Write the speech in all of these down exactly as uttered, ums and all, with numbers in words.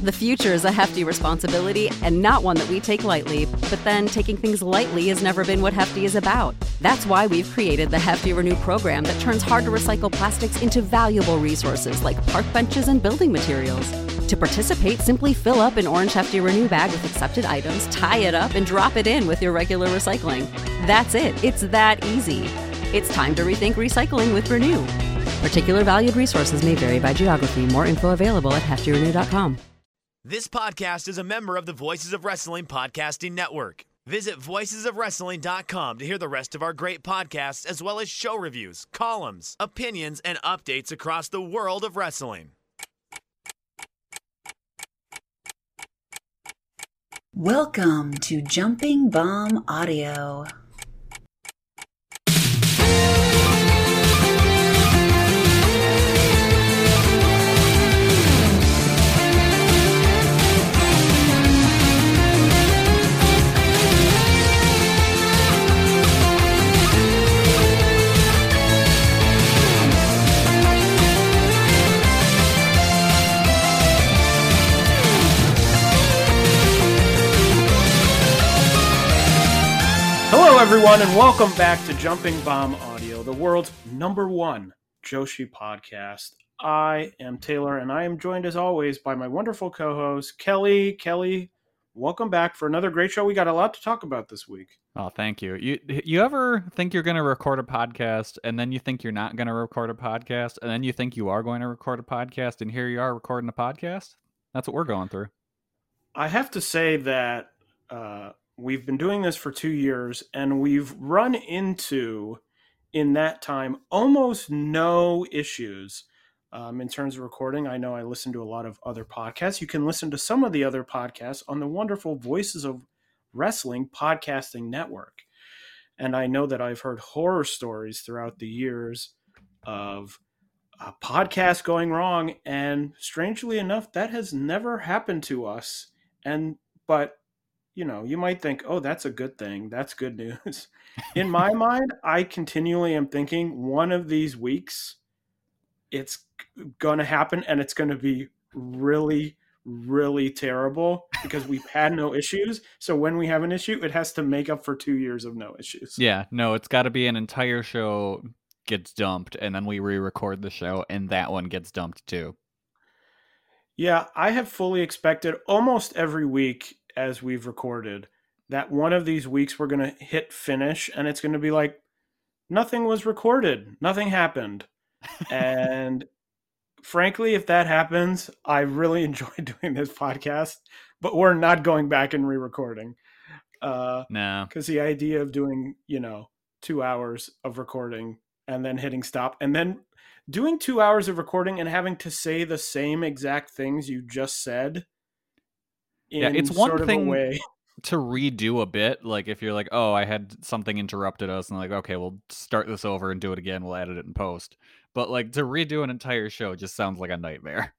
The future is a hefty responsibility and not one that we take lightly, but then taking things lightly has never been what Hefty is about. That's why we've created the Hefty Renew program that turns hard-to-recycle plastics into valuable resources like park benches and building materials. To participate, simply fill up an orange Hefty Renew bag with accepted items, tie it up, and drop it in with your regular recycling. That's it. It's that easy. It's time to rethink recycling with Renew. Particular valued resources may vary by geography. More info available at hefty renew dot com. This podcast is a member of the Voices of Wrestling Podcasting Network. Visit voices of wrestling dot com to hear the rest of our great podcasts, as well as show reviews, columns, opinions, and updates across the world of wrestling. Welcome to Jumping Bomb Audio. Hello, everyone, and welcome back to Jumping Bomb Audio, the world's number one Joshi podcast. I am Taylor, and I am joined, as always, by my wonderful co-host, Kelly. Kelly, welcome back for another great show. We got a lot to talk about this week. Oh, thank you. You you ever think you're going to record a podcast, and then you think you're not going to record a podcast, and then you think you are going to record a podcast, and here you are recording a podcast? That's what we're going through. I have to say that uh, we've been doing this for two years, and we've run into, in that time, almost no issues um, in terms of recording. I know I listen to a lot of other podcasts. You can listen to some of the other podcasts on the wonderful Voices of Wrestling Podcasting Network. And I know that I've heard horror stories throughout the years of a podcast going wrong, and strangely enough, that has never happened to us. And but you know, you might think, oh, that's a good thing. That's good news. In my mind, I continually am thinking one of these weeks, it's going to happen, and it's going to be really, really terrible because we've had no issues. So when we have an issue, it has to make up for two years of no issues. Yeah, no, it's got to be an entire show gets dumped, and then we re-record the show, and that one gets dumped too. Yeah, I have fully expected almost every week as we've recorded that one of these weeks we're going to hit finish, and it's going to be like, nothing was recorded. Nothing happened. And frankly, if that happens, I really enjoy doing this podcast, but we're not going back and re-recording. Uh, no. Because the idea of doing, you know, two hours of recording and then hitting stop and then doing two hours of recording and having to say the same exact things you just said in yeah, it's one sort of thing a way to redo a bit. Like if you're like, oh, I had something interrupted us, and like, okay, we'll start this over and do it again. We'll edit it in post. But like to redo an entire show just sounds like a nightmare.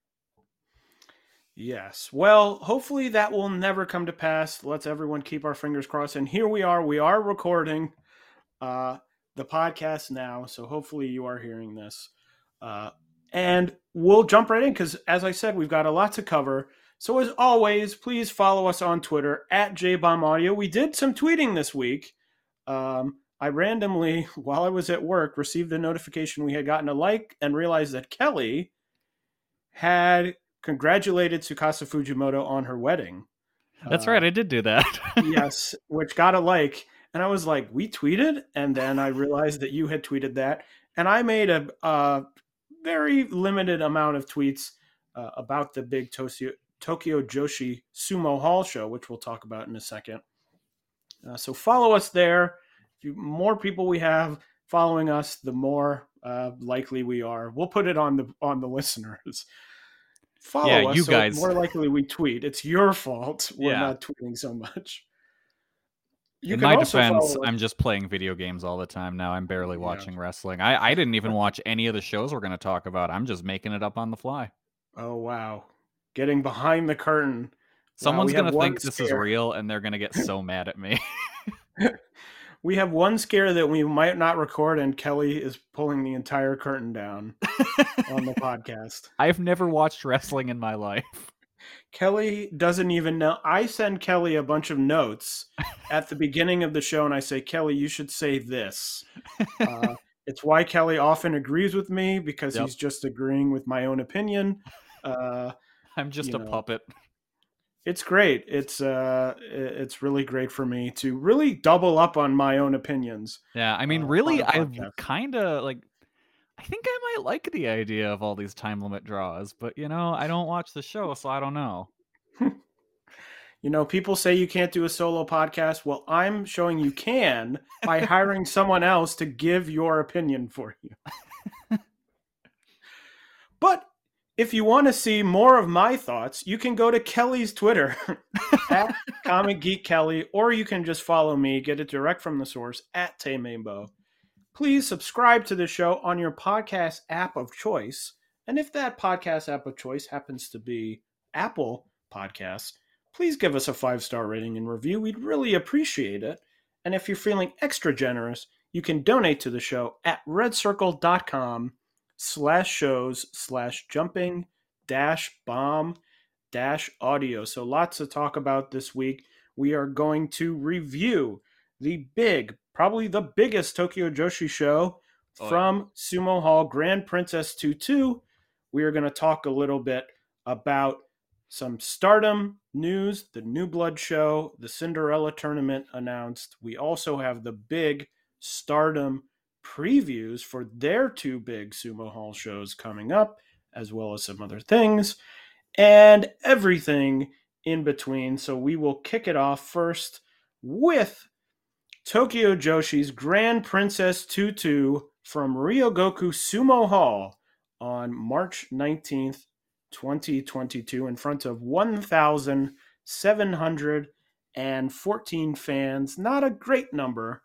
Yes. Well, hopefully that will never come to pass. Let's everyone keep our fingers crossed. And here we are. We are recording uh, the podcast now. So hopefully you are hearing this. Uh, and we'll jump right in because, as I said, we've got a lot to cover. So as always, please follow us on Twitter at J Bomb Audio. We did some tweeting this week. Um, I randomly, while I was at work, received a notification we had gotten a like and realized that Kelly had congratulated Tsukasa Fujimoto on her wedding. That's uh, right. I did do that. Yes, which got a like. And I was like, we tweeted? And then I realized that you had tweeted that. And I made a, a very limited amount of tweets uh, about the big Tokyo, Tokyo Joshi Sumo Hall show, which we'll talk about in a second. Uh, so follow us there. The more people we have following us, the more uh, likely we are. We'll put it on the on the listeners. Follow yeah, us, you so guys. It's more likely we tweet. It's your fault we're Yeah. not tweeting so much. You In can my also defense, follow us- I'm just playing video games all the time now. I'm barely Yeah. watching wrestling. I, I didn't even watch any of the shows we're going to talk about. I'm just making it up on the fly. Oh, wow. Getting behind the curtain. Someone's wow, going to think this is scare. real, and they're going to get so mad at me. We have one scare that we might not record, and Kelly is pulling the entire curtain down on the podcast. I've never watched wrestling in my life. Kelly doesn't even know. I send Kelly a bunch of notes at the beginning of the show, and I say, Kelly, you should say this. Uh, it's why Kelly often agrees with me, because Yep. he's just agreeing with my own opinion. Uh, I'm just you a know, puppet. It's great. It's uh, it's really great for me to really double up on my own opinions. Yeah, I mean, uh, really, on a I podcast. kind of like. I think I might like the idea of all these time limit draws, but you know, I don't watch the show, so I don't know. You know, people say you can't do a solo podcast. Well, I'm showing you can by hiring someone else to give your opinion for you. But if you want to see more of my thoughts, you can go to Kelly's Twitter at Comic Geek Kelly, or you can just follow me, get it direct from the source at Tamainbo. Please subscribe to the show on your podcast app of choice. And if that podcast app of choice happens to be Apple Podcasts, please give us a five-star rating and review. We'd really appreciate it. And if you're feeling extra generous, you can donate to the show at redcircle.com slash shows slash jumping dash bomb dash audio. So lots to talk about this week. We are going to review the big, probably the biggest Tokyo Joshi show Oh, from yeah. Sumo Hall, Grand Princess Tutu. We are going to talk a little bit about some Stardom news, the New Blood show, the Cinderella tournament announced. We also have the big Stardom previews for their two big Sumo Hall shows coming up, as well as some other things, and everything in between. So we will kick it off first with Tokyo Joshi's Grand Princess Tutu from Ryogoku Sumo Hall on March nineteenth, twenty twenty-two, in front of one thousand seven hundred fourteen fans. Not a great number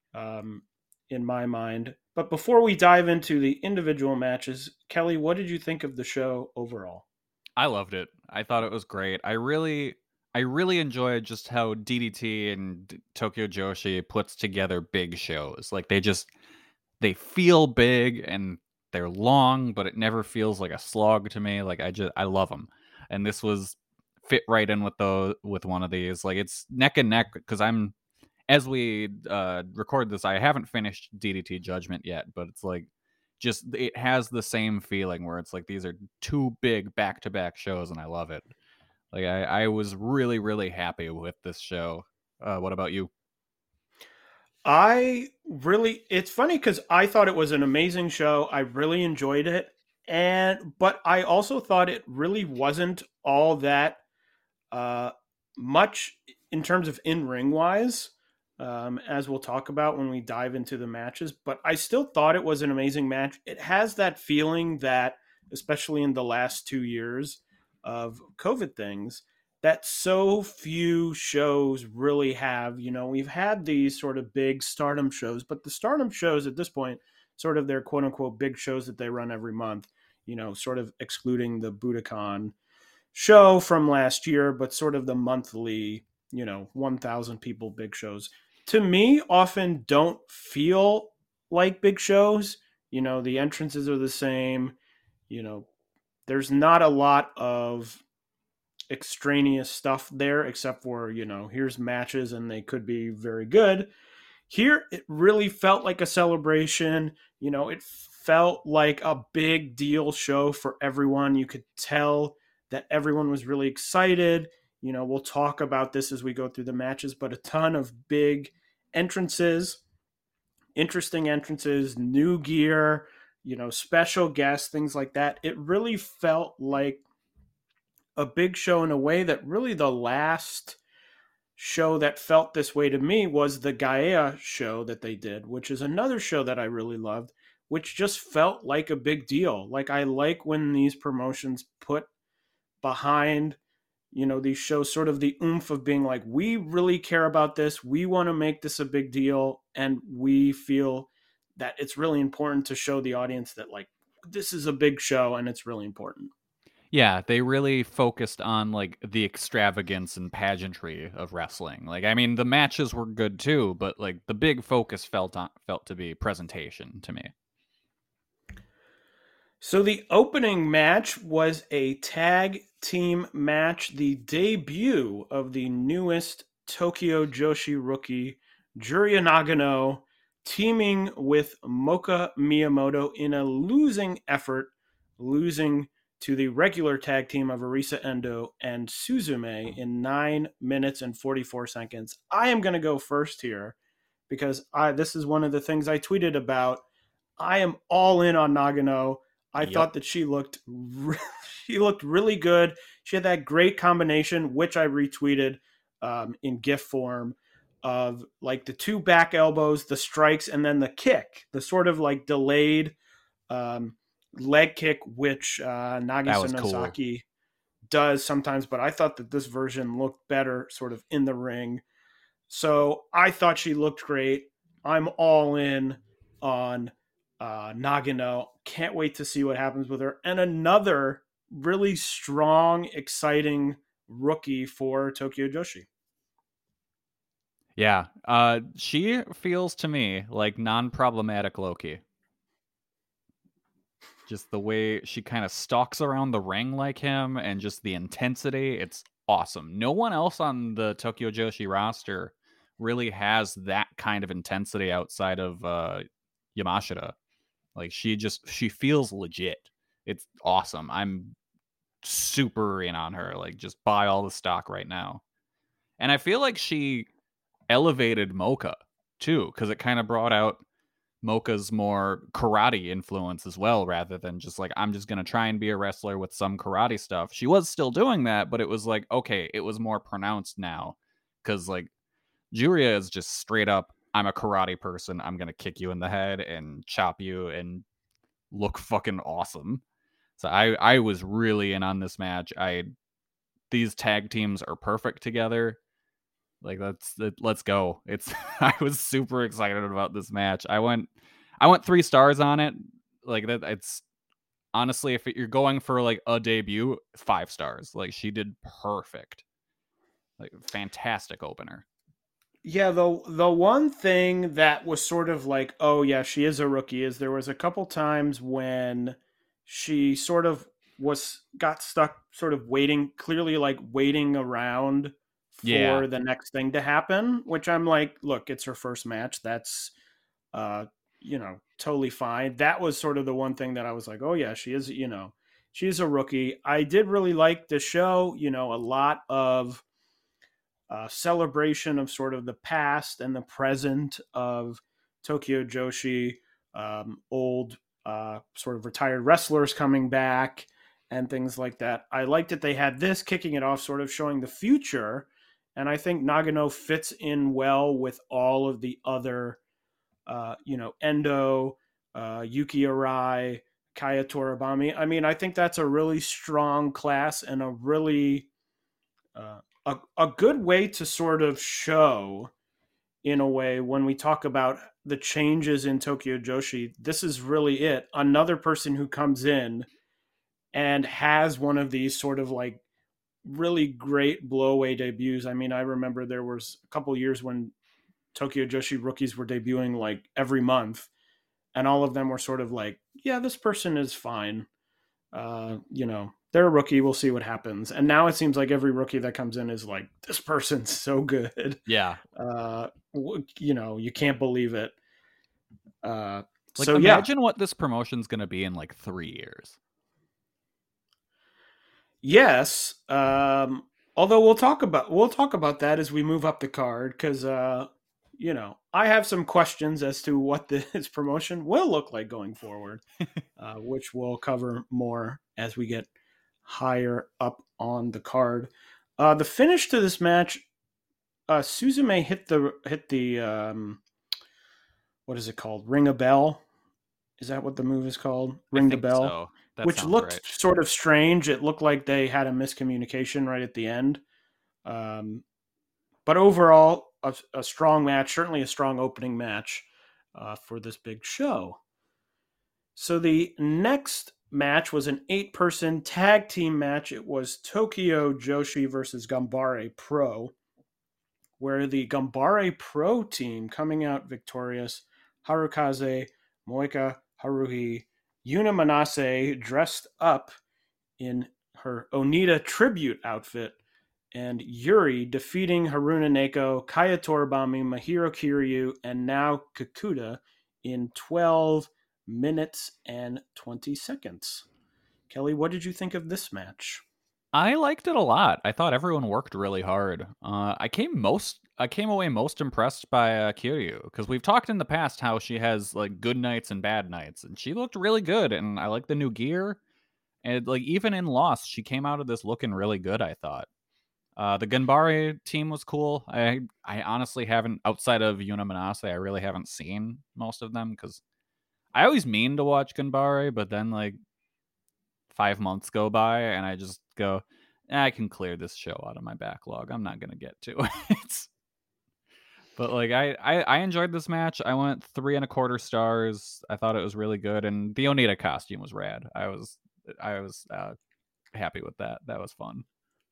um, in my mind. But before we dive into the individual matches, Kelly, what did you think of the show overall? I loved it. I thought it was great. I really, I really enjoyed just how D D T and Tokyo Joshi puts together big shows. Like they just, they feel big and they're long, but it never feels like a slog to me. Like I just, I love them. And this was fit right in with the, with one of these. Like it's neck and neck, because I'm, as we uh, record this, I haven't finished D D T Judgment yet, but it's like, just it has the same feeling where it's like these are two big back-to-back shows, and I love it. Like I, I was really, really happy with this show. Uh, what about you? I really, it's funny because I thought it was an amazing show. I really enjoyed it. And, but I also thought it really wasn't all that uh, much in terms of in-ring wise, um, as we'll talk about when we dive into the matches. But I still thought it was an amazing match. It has that feeling that, especially in the last two years of COVID things, that so few shows really have. You know, we've had these sort of big Stardom shows, but the Stardom shows at this point, sort of their quote unquote big shows that they run every month, you know, sort of excluding the Budokan show from last year, but sort of the monthly, you know, one thousand people big shows, to me, often don't feel like big shows. You know, the entrances are the same. You know, there's not a lot of extraneous stuff there, except for, you know, here's matches and they could be very good. Here, it really felt like a celebration. You know, it felt like a big deal show for everyone. You could tell that everyone was really excited. You know, we'll talk about this as we go through the matches, but a ton of big entrances, interesting entrances, new gear, you know, special guests, things like that. It really felt like a big show in a way that really the last show that felt this way to me was the Gaea show that they did, which is another show that I really loved, which just felt like a big deal. Like I like when these promotions put behind, you know, these shows sort of the oomph of being like, we really care about this. We want to make this a big deal. And we feel that it's really important to show the audience that like, this is a big show and it's really important. Yeah, they really focused on like the extravagance and pageantry of wrestling. Like, I mean, the matches were good too, but like the big focus felt on, felt to be presentation to me. So the opening match was a tag team match, the debut of the newest Tokyo Joshi rookie, Juria Nagano, teaming with Moka Miyamoto in a losing effort, losing to the regular tag team of Arisa Endo and Suzume in nine minutes and forty-four seconds. I am going to go first here because I this is one of the things I tweeted about. I am all in on Nagano. I yep. thought that she looked re- she looked really good. She had that great combination, which I retweeted um, in GIF form, of like the two back elbows, the strikes, and then the kick, the sort of like delayed um, leg kick, which uh, Nagisa Nosaki cool. does sometimes. But I thought that this version looked better sort of in the ring. So I thought she looked great. I'm all in on Uh, Nagano. Can't wait to see what happens with her. And another really strong, exciting rookie for Tokyo Joshi. Yeah. Uh, she feels to me like non-problematic Loki. Just the way she kind of stalks around the ring like him and just the intensity. It's awesome. No one else on the Tokyo Joshi roster really has that kind of intensity outside of uh, Yamashita. Like, she just, she feels legit. It's awesome. I'm super in on her. Like, just buy all the stock right now. And I feel like she elevated Moka, too, because it kind of brought out Moka's more karate influence as well, rather than just like, I'm just going to try and be a wrestler with some karate stuff. She was still doing that, but it was like, okay, it was more pronounced now. Because, like, Juria is just straight up, I'm a karate person. I'm going to kick you in the head and chop you and look fucking awesome. So I, I was really in on this match. I these tag teams are perfect together. Like, let's let's go. It's I was super excited about this match. I went I went three stars on it. Like, that it's honestly, if you're going for like a debut, five stars. Like, she did perfect. Like, fantastic opener. Yeah, the the one thing that was sort of like, oh yeah, she is a rookie, is there was a couple times when she sort of was got stuck sort of waiting, clearly like waiting around for yeah. the next thing to happen, which I'm like, look, it's her first match. That's uh, you know, totally fine. That was sort of the one thing that I was like, oh yeah, she is, you know, she's a rookie. I did really like the show, you know, a lot of Uh, celebration of sort of the past and the present of Tokyo Joshi, um, old uh, sort of retired wrestlers coming back and things like that. I liked that they had this kicking it off, sort of showing the future. And I think Nagano fits in well with all of the other, uh, you know, Endo, uh, Yuki Arai, Kaya Toribami. I mean, I think that's a really strong class and a really... Uh, A, a good way to sort of show, in a way, when we talk about the changes in Tokyo Joshi, this is really it. Another person who comes in and has one of these sort of like really great blowaway debuts. I mean, I remember there was a couple years when Tokyo Joshi rookies were debuting like every month, and all of them were sort of like, yeah, this person is fine. Uh, you know, they're a rookie. We'll see what happens. And now it seems like every rookie that comes in is like, this person's so good. Yeah. Uh, you know, you can't believe it. Uh, like, so imagine yeah. what this promotion's going to be in like three years. Yes. Um, although we'll talk about, we'll talk about that as we move up the card. Cause, uh, you know, I have some questions as to what this promotion will look like going forward, uh, which we'll cover more as we get higher up on the card. Uh, the finish to this match, uh, Suzume hit the hit the um, what is it called? Ring a bell. Is that what the move is called? Ring the bell, so. That which looked right. sort of strange. It looked like they had a miscommunication right at the end. Um, but overall, a, a strong match, certainly a strong opening match uh, for this big show. So the next match was an eight-person tag team match. It was Tokyo Joshi versus Gambare Pro, where the Gambare Pro team coming out victorious, Harukaze, Moeka Haruhi, Yuna Manase dressed up in her Onita tribute outfit, and Yuri defeating Haruna Neko, Kaya Toribami, Mahiro Kiryu, and now Kakuta in twelve minutes and twenty seconds. Kelly, what did you think of this match? I liked it a lot. I thought everyone worked really hard. Uh, I came most, I came away most impressed by uh, Kiryu, because we've talked in the past how she has like good nights and bad nights, and she looked really good. And I like the new gear, and like even in Lost, she came out of this looking really good. I thought uh, the Ganbare team was cool. I I honestly haven't, outside of Yuna Manase, I really haven't seen most of them, because I always mean to watch Ganbare, but then like five months go by and I just go, eh, I can clear this show out of my backlog. I'm not gonna get to it. But like I, I I enjoyed this match. I went three and a quarter stars. I thought it was really good, and the Onita costume was rad. I was I was uh, happy with that. That was fun.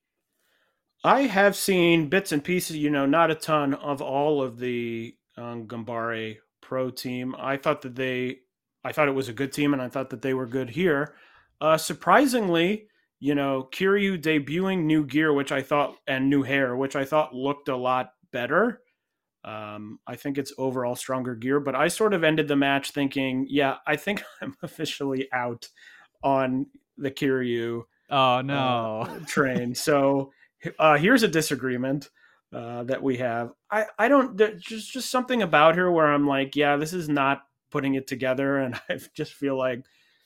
I have seen bits and pieces, you know, not a ton of all of the um, Ganbare Pro team. I thought that they, I thought it was a good team, and I thought that they were good here. Uh, surprisingly, you know, Kiryu debuting new gear, which I thought, and new hair, which I thought looked a lot better. Um, I think it's overall stronger gear, but I sort of ended the match thinking, yeah, I think I'm officially out on the Kiryu Oh no. uh, train. So uh, here's a disagreement uh, that we have. I, I don't, there's just, just something about her where I'm like, yeah, this is not putting it together. And I just feel like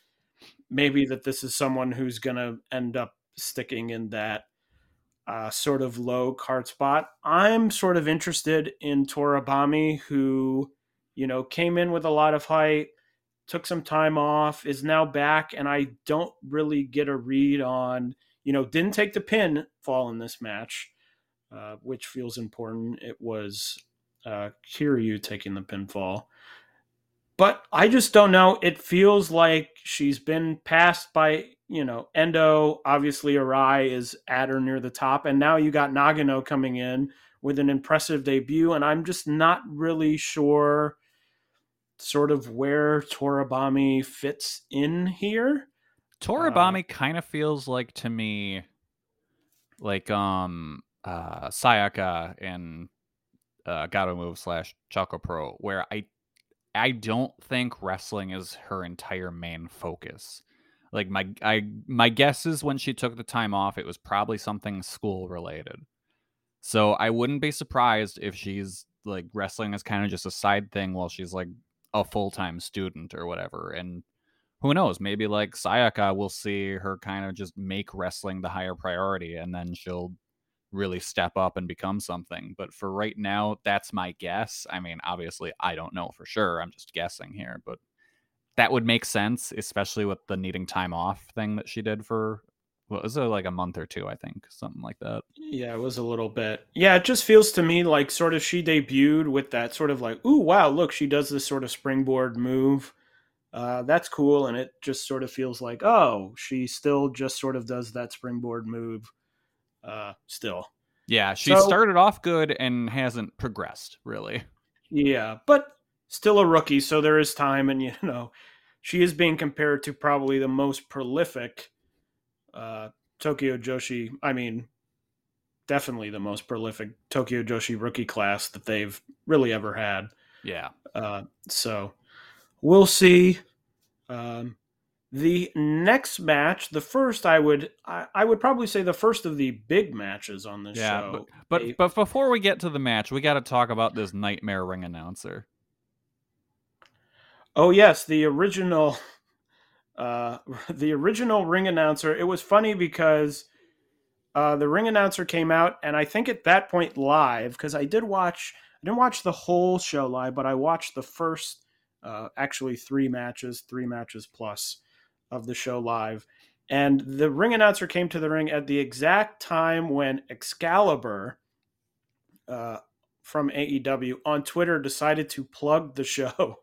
maybe that this is someone who's going to end up sticking in that uh, sort of low card spot. I'm sort of interested in Toribami, who, you know, came in with a lot of hype, took some time off, is now back, and I don't really get a read on, you know, didn't take the pin fall in this match, uh, which feels important. It was uh, Kiryu taking the pinfall. But I just don't know. It feels like she's been passed by, you know, Endo. Obviously, Arai is at or near the top. And now you got Nagano coming in with an impressive debut. And I'm just not really sure sort of where Toribami fits in here. Toribami Uh, kind of feels like to me like um uh Sayaka and uh Gato Move slash Choco Pro, where I I don't think wrestling is her entire main focus. Like my I my guess is when she took the time off, it was probably something school related. So I wouldn't be surprised if she's like wrestling as kind of just a side thing while she's like a full-time student or whatever. And who knows, maybe like Sayaka will see her kind of just make wrestling the higher priority, and then she'll really step up and become something. But for right now, that's my guess. I mean, obviously, I don't know for sure. I'm just guessing here, but that would make sense, especially with the needing time off thing that she did for, what was it, like a month or two, I think, something like that. Yeah, it was a little bit. Yeah, it just feels to me like sort of she debuted with that sort of like, ooh, wow, look, she does this sort of springboard move. Uh, that's cool. And it just sort of feels like, oh, she still just sort of does that springboard move uh, still. Yeah, she So- started off good and hasn't progressed, really. Yeah, but still a rookie, so there is time. And, you know, she is being compared to probably the most prolific uh, Tokyo Joshi. I mean, definitely the most prolific Tokyo Joshi rookie class that they've really ever had. Yeah. Uh, so we'll see. Um, the next match, the first, I would I, I would probably say the first of the big matches on this Yeah, show. but but, A- but before we get to the match, we got to talk about this nightmare ring announcer. oh yes, the original, uh, the original ring announcer. It was funny because uh, the ring announcer came out, and I think at that point live, because I did watch. I didn't watch the whole show live, but I watched the first, uh, actually three matches, three matches plus of the show live. And the ring announcer came to the ring at the exact time when Excalibur uh, from A E W on Twitter decided to plug the show.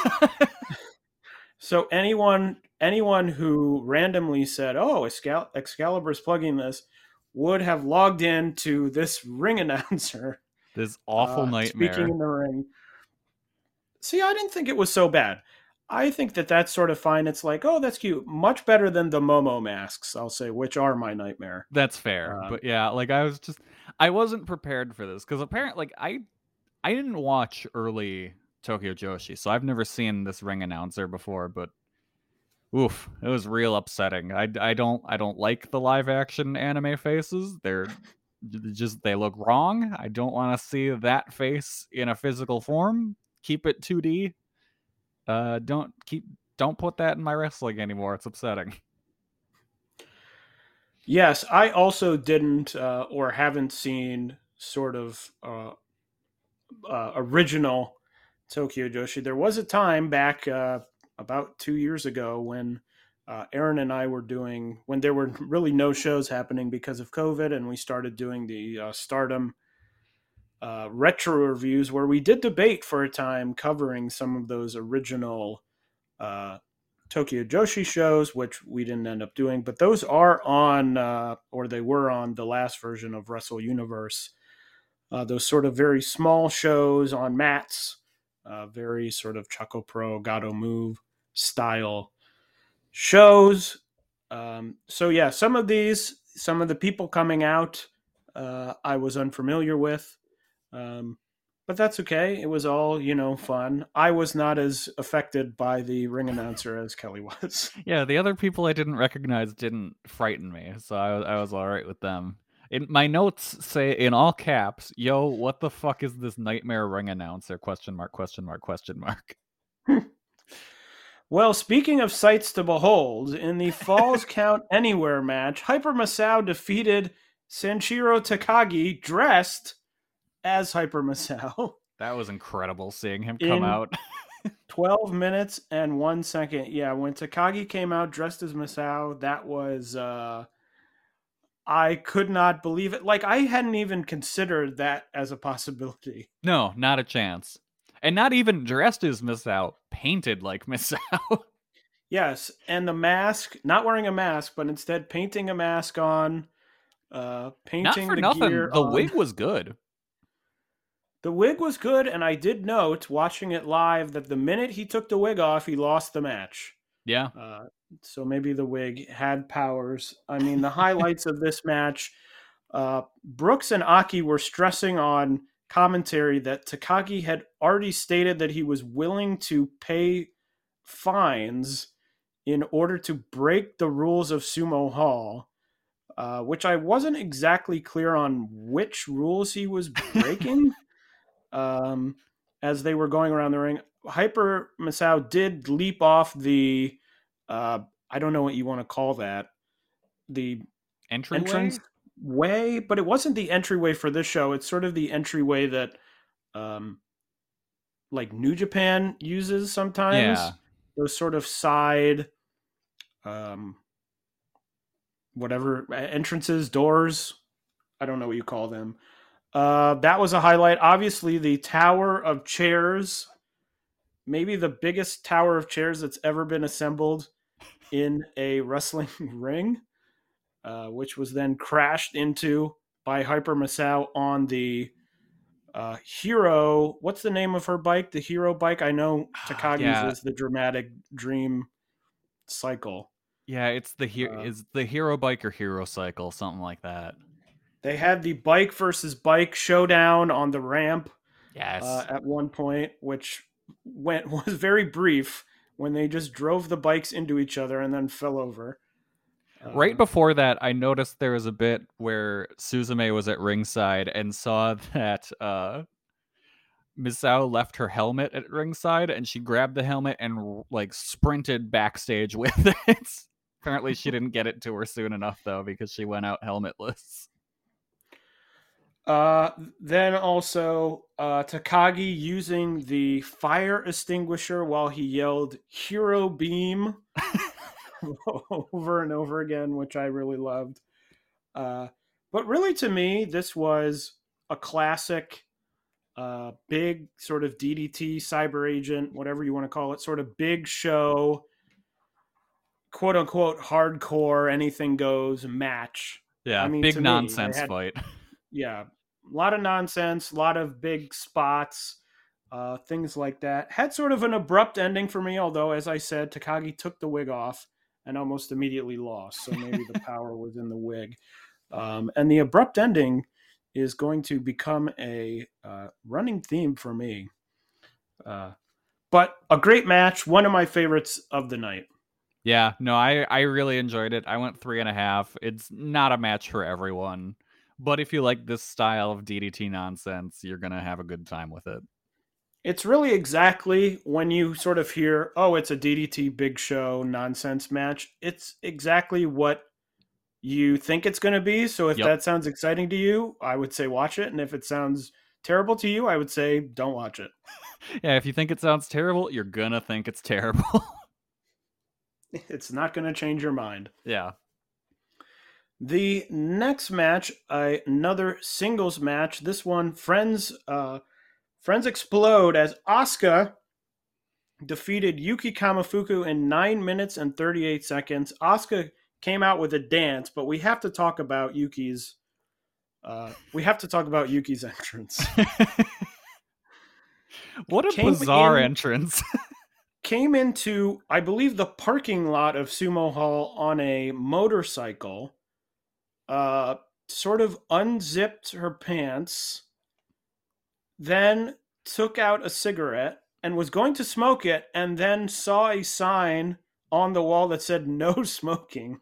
So anyone anyone who randomly said, oh, Excal- Excalibur's plugging this, would have logged in to this ring announcer. This awful uh, nightmare. Speaking in the ring. See, I didn't think it was so bad. I think that that's sort of fine. It's like, oh, that's cute. Much better than the Momo masks, I'll say, which are my nightmare. That's fair. Um, But yeah, like I was just I wasn't prepared for this because apparently like I I didn't watch early Tokyo Joshi, so I've never seen this ring announcer before, but oof, it was real upsetting. I, I don't I don't like the live action anime faces. They're just they look wrong. I don't want to see that face in a physical form. Keep it two D. Uh, don't keep don't put that in my wrestling anymore. It's upsetting. Yes, I also didn't uh, or haven't seen sort of uh, uh, original Tokyo Joshi. There was a time back uh, about two years ago when uh, Aaron and I were doing, when there were really no shows happening because of COVID, and we started doing the uh, Stardom uh, retro reviews where we did debate for a time covering some of those original uh, Tokyo Joshi shows, which we didn't end up doing, but those are on, uh, or they were on the last version of Wrestle Universe. Uh, those sort of very small shows on mats, uh, very sort of Choco Pro, Gato Move style shows. Um, so yeah, some of these, some of the people coming out, uh, I was unfamiliar with. Um, But that's okay. It was all, you know, fun. I was not as affected by the ring announcer as Kelly was. Yeah, the other people I didn't recognize didn't frighten me, so I, I was all right with them. In my notes say in all caps, "Yo, what the fuck is this nightmare ring announcer?" Question mark? Question mark? Question mark? Well, speaking of sights to behold, in the Falls Count Anywhere match, Hyper Masao defeated Sanshiro Takagi dressed as Hyper Masao. That was incredible seeing him come In out. twelve minutes and one second. Yeah, when Takagi came out dressed as Masao, that was, uh, I could not believe it. Like, I hadn't even considered that as a possibility. No, not a chance. And not even dressed as Misao, painted like Misao. Yes, and the mask, not wearing a mask, but instead painting a mask on, uh, painting Not for the nothing, gear the on. wig was good. The wig was good, and I did note, watching it live, that the minute he took the wig off, he lost the match. Yeah. Uh, so maybe the wig had powers. I mean, the highlights of this match, uh, Brooks and Aki were stressing on commentary that Takagi had already stated that he was willing to pay fines in order to break the rules of Sumo Hall, uh, which I wasn't exactly clear on which rules he was breaking. um, as they were going around the ring, Hyper Masao did leap off the, uh, I don't know what you want to call that, the Entryway? entrance way, but it wasn't the entryway for this show. It's sort of the entryway that, um, like New Japan uses sometimes. Yeah. Those sort of side, um, whatever entrances, doors. I don't know what you call them. Uh, that was a highlight. Obviously, the tower of chairs, maybe the biggest tower of chairs that's ever been assembled in a wrestling ring, uh, which was then crashed into by Hyper Masao on the uh, Hero. What's the name of her bike? The Hero bike? I know Takagi's Yeah. is the Dramatic Dream Cycle. Yeah, it's the he- Uh, is the Hero Bike or Hero Cycle, something like that. They had the bike versus bike showdown on the ramp. Yes. Uh, at one point, which went was very brief when they just drove the bikes into each other and then fell over. Uh, Right before that, I noticed there was a bit where Suzume was at ringside and saw that uh, Misao left her helmet at ringside, and she grabbed the helmet and like sprinted backstage with it. Apparently, she didn't get it to her soon enough though, because she went out helmetless. Uh, then also uh, Takagi using the fire extinguisher while he yelled "Hero Beam" over and over again, which I really loved. Uh, but really, to me, this was a classic, uh, big sort of D D T, Cyber Agent, whatever you want to call it, sort of big show, quote unquote, hardcore, anything goes match. Yeah, I mean, big to me, they nonsense had- fight. Yeah, a lot of nonsense, a lot of big spots. uh, things like that. Had sort of an abrupt ending for me, although, as I said, Takagi took the wig off and almost immediately lost. So maybe the power was in the wig. Um, and the abrupt ending is going to become a uh, running theme for me. Uh, but a great match, one of my favorites of the night. Yeah, no, I, I really enjoyed it. I went three and a half. It's not a match for everyone, but if you like this style of D D T nonsense, you're going to have a good time with it. It's really exactly when you sort of hear, oh, it's a D D T Big Show nonsense match. It's exactly what you think it's going to be. So if Yep. that sounds exciting to you, I would say watch it. And if it sounds terrible to you, I would say don't watch it. Yeah, if you think it sounds terrible, you're going to think it's terrible. It's not going to change your mind. Yeah. The next match, uh, another singles match. This one, Friends uh, Friends explode as Asuka defeated Yuki Kamifuku in nine minutes and thirty-eight seconds. Asuka came out with a dance, but we have to talk about Yuki's uh, we have to talk about Yuki's entrance. What a Came bizarre in- entrance. Came into, I believe, the parking lot of Sumo Hall on a motorcycle, uh, sort of unzipped her pants, then took out a cigarette and was going to smoke it, and then saw a sign on the wall that said no smoking.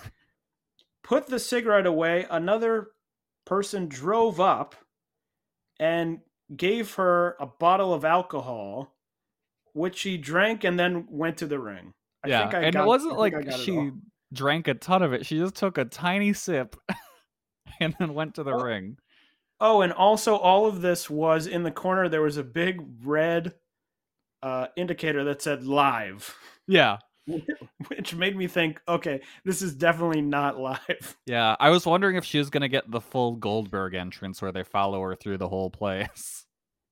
Put the cigarette away. Another person drove up and gave her a bottle of alcohol, which she drank and then went to the ring. I yeah, think I and got, it wasn't I like think I got it she all. drank a ton of it. She just took a tiny sip and then went to the Oh. ring. Oh, and also all of this was in the corner. There was a big red uh, indicator that said live, Yeah. which made me think, okay, this is definitely not live. Yeah, I was wondering if she was going to get the full Goldberg entrance where they follow her through the whole place.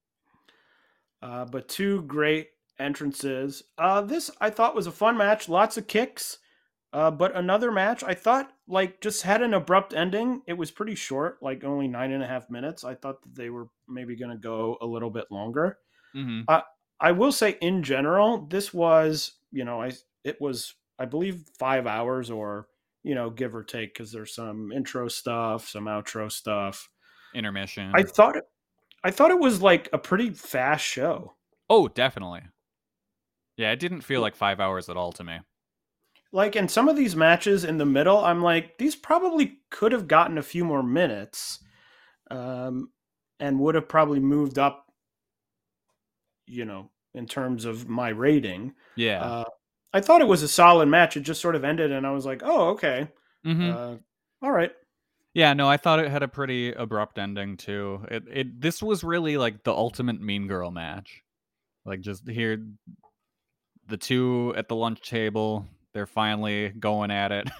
Uh, but two great entrances. Uh, this I thought was a fun match. Lots of kicks. Uh, but another match I thought like just had an abrupt ending. It was pretty short, like only nine and a half minutes. I thought that they were maybe going to go a little bit longer. Mm-hmm. Uh, I will say in general, this was, you know, I it was, I believe, five hours or, you know, give or take, because there's some intro stuff, some outro stuff. Intermission. I thought it, I thought it was like a pretty fast show. Oh, definitely. Yeah, it didn't feel like five hours at all to me. Like in some of these matches in the middle, I'm like, these probably could have gotten a few more minutes, um, and would have probably moved up, you know, in terms of my rating. Yeah. Uh, I thought it was a solid match. It just sort of ended, and I was like, oh, okay. Mm-hmm. Uh, all right. Yeah, no, I thought it had a pretty abrupt ending too. It it this was really like the ultimate Mean Girl match. Like just here, the two at the lunch table, they're finally going at it.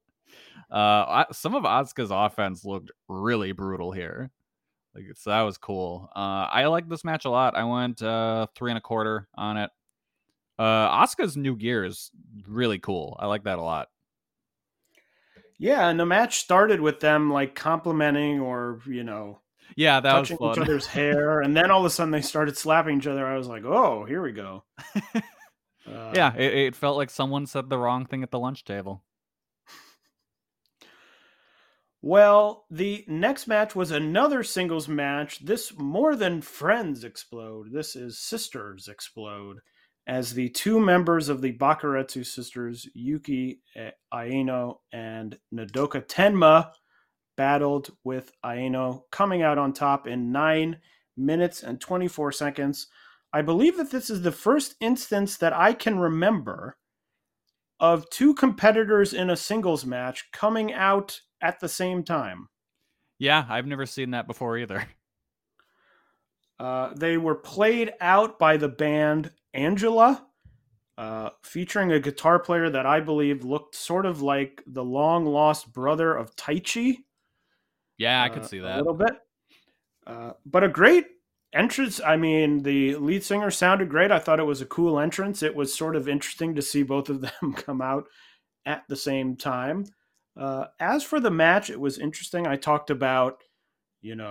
Uh, some of Asuka's offense looked really brutal here. Like, so that was cool. Uh, I like this match a lot. I went uh three and a quarter on it. Uh, Asuka's new gear is really cool. I like that a lot. Yeah, and the match started with them like complimenting or, you know, Yeah, that touching was each fun. other's hair, and then all of a sudden they started slapping each other. I was like, oh, here we go. Uh, Yeah, it, it felt like someone said the wrong thing at the lunch table. Well, the next match was another singles match. This more than friends explode. This is sisters explode, as the two members of the Bakuretsu sisters, Yuki Aino and Nodoka Tenma, battled with Aino, coming out on top in nine minutes and twenty-four seconds. I believe that this is the first instance that I can remember of two competitors in a singles match coming out at the same time. Yeah, I've never seen that before either. Uh, they were played out by the band Angela, uh, featuring a guitar player that I believe looked sort of like the long-lost brother of Taichi. Yeah, I could uh, see A that. little bit. Uh, but a great entrance. I mean, the lead singer sounded great. I thought it was a cool entrance. It was sort of interesting to see both of them come out at the same time. Uh, as for the match, it was interesting. I talked about, you know,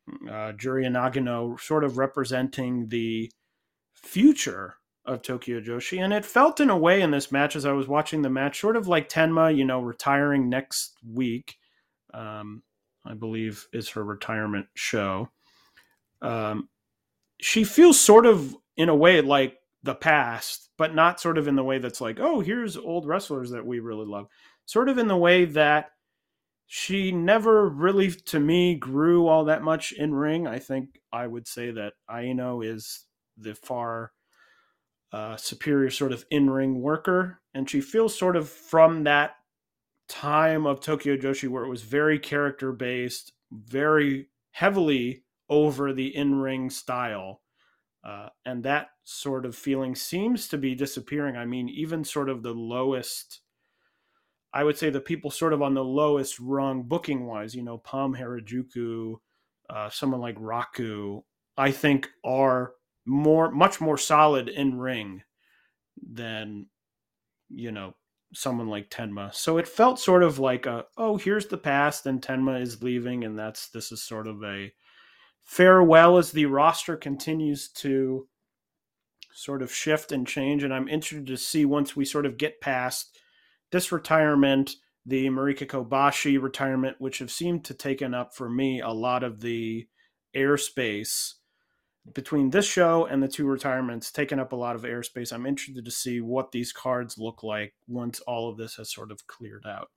uh, Juri Nagano sort of representing the future of Tokyo Joshi. And it felt in a way in this match, as I was watching the match, sort of like Tenma, you know, retiring next week, um, I believe is her retirement show. Um, she feels sort of in a way like the past, but not sort of in the way that's like, oh, here's old wrestlers that we really love. Sort of in the way that she never really, to me, grew all that much in ring. I think I would say that Aino is the far uh, superior sort of in-ring worker. And she feels sort of from that time of Tokyo Joshi where it was very character-based, very heavily over the in-ring style. Uh, and that sort of feeling seems to be disappearing. I mean, even sort of the lowest, I would say the people sort of on the lowest rung booking wise, you know, Pam Harajuku, uh, someone like Raku, I think are more, much more solid in ring than, you know, someone like Tenma. So it felt sort of like a, oh, here's the past and Tenma is leaving. And that's, this is sort of a farewell as the roster continues to sort of shift and change. And I'm interested to see once we sort of get past this retirement, the Marika Kobashi retirement, which have seemed to taken up for me a lot of the airspace between this show and the two retirements, taken up a lot of airspace. I'm interested to see what these cards look like once all of this has sort of cleared out.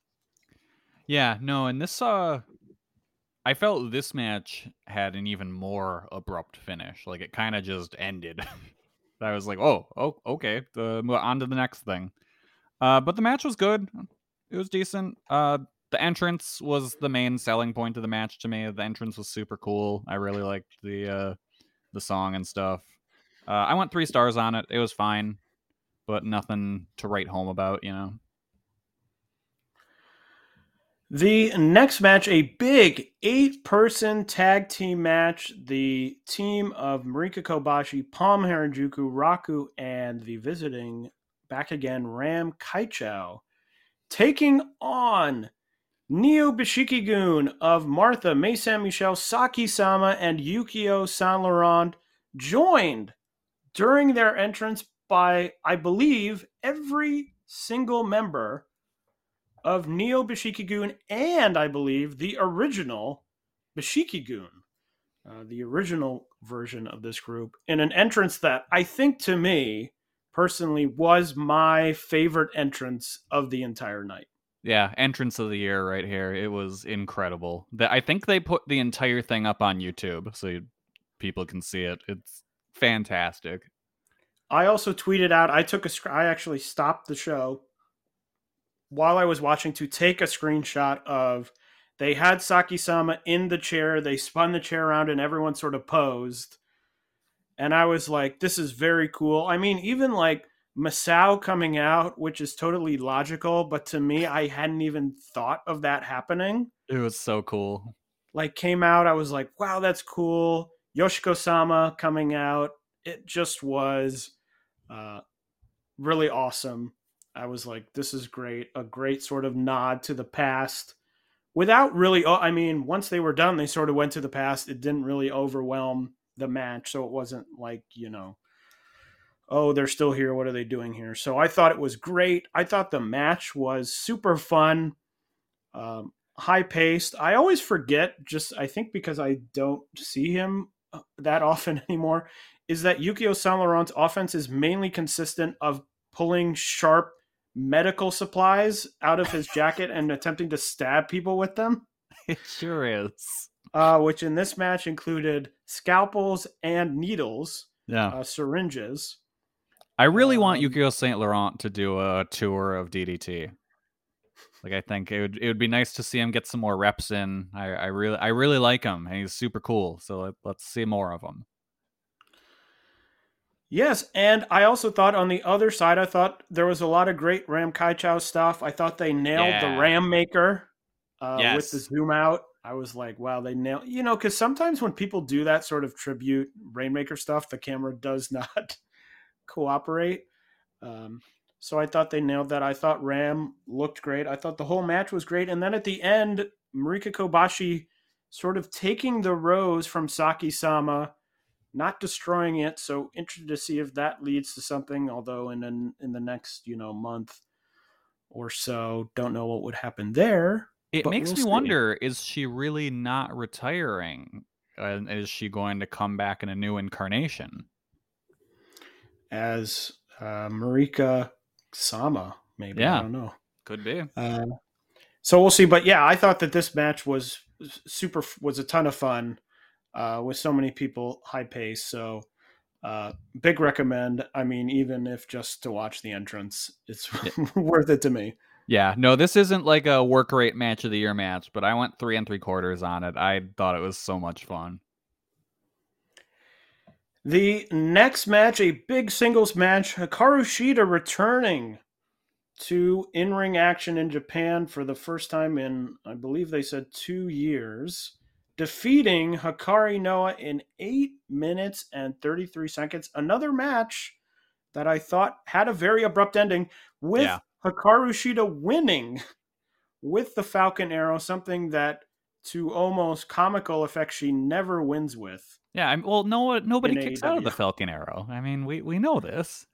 Yeah, no, and this, uh, I felt this match had an even more abrupt finish. Like, it kind of just ended. I was like, oh, oh, okay, the, on to the next thing. Uh, but the match was good. It was decent. Uh, the entrance was the main selling point of the match to me. The entrance was super cool. I really liked the uh, the song and stuff. Uh, I went three stars on it. It was fine, but nothing to write home about, you know. The next match, a big eight-person tag team match. The team of Marika Kobashi, Pam Harajuku, Raku, and the visiting, back again, Ram Kaichou, taking on Neo Bishikigun of Martha, May Saint-Michel, Saki-sama, and Yukio Saint Laurent, joined during their entrance by, I believe, every single member of Neo Bishikigun and, I believe, the original Bishikigun, uh, the original version of this group, in an entrance that I think, to me, personally, was my favorite entrance of the entire night. Yeah, entrance of the year right here. It was incredible. The, I think they put the entire thing up on YouTube so you, people can see it. It's fantastic. I also tweeted out, I took a, I actually stopped the show while I was watching to take a screenshot of, they had Saki-sama in the chair, they spun the chair around and everyone sort of posed. And I was like, this is very cool. I mean, even like Masao coming out, which is totally logical, but to me, I hadn't even thought of that happening. It was so cool. Like, came out, I was like, wow, that's cool. Yoshiko-sama coming out. It just was uh, really awesome. I was like, this is great. A great sort of nod to the past without really, I mean, once they were done, they sort of went to the past. It didn't really overwhelm the match. So it wasn't like, you know, oh, they're still here. What are they doing here? So I thought it was great. I thought the match was super fun, um, high paced. I always forget, just I think because I don't see him that often anymore, is that Yukio Saint Laurent's offense is mainly consistent of pulling sharp medical supplies out of his jacket and attempting to stab people with them. It sure is. Uh, which in this match included scalpels and needles, yeah, uh, syringes. I really um, want Um, Yukio Saint Laurent to do a tour of D D T. Like, I think it would it would be nice to see him get some more reps in. I, I really I really like him, and he's super cool. So let, let's see more of him. Yes, and I also thought on the other side, I thought there was a lot of great Ram Kaichou stuff. I thought they nailed yeah. the Ram Maker uh, yes. with the zoom out. I was like, wow, they nailed, you know, because sometimes when people do that sort of tribute Rainmaker stuff, the camera does not cooperate. Um, so I thought they nailed that. I thought Ram looked great. I thought the whole match was great. And then at the end, Marika Kobashi sort of taking the rose from Saki-sama, not destroying it. So interested to see if that leads to something, although in an, in the next, you know, month or so, don't know what would happen there. It makes we'll me see. wonder, is she really not retiring? And is she going to come back in a new incarnation? As uh, Marika Sama, maybe. Yeah. I don't know. Could be. Uh, so we'll see. But yeah, I thought that this match was super, was a ton of fun uh, with so many people, high pace. So uh, big recommend. I mean, even if just to watch the entrance, it's yeah. worth it to me. Yeah, no, this isn't like a work rate match of the year match, but I went three and three quarters on it. I thought it was so much fun. The next match, a big singles match, Hikaru Shida returning to in-ring action in Japan for the first time in, I believe they said two years, defeating Hikari Noa in eight minutes and thirty-three seconds. Another match that I thought had a very abrupt ending with yeah. Hikaru Shida winning with the Falcon Arrow, something that to almost comical effect she never wins with. Yeah, I'm, well, no, nobody kicks A E W out of the Falcon Arrow. I mean, we, we know this.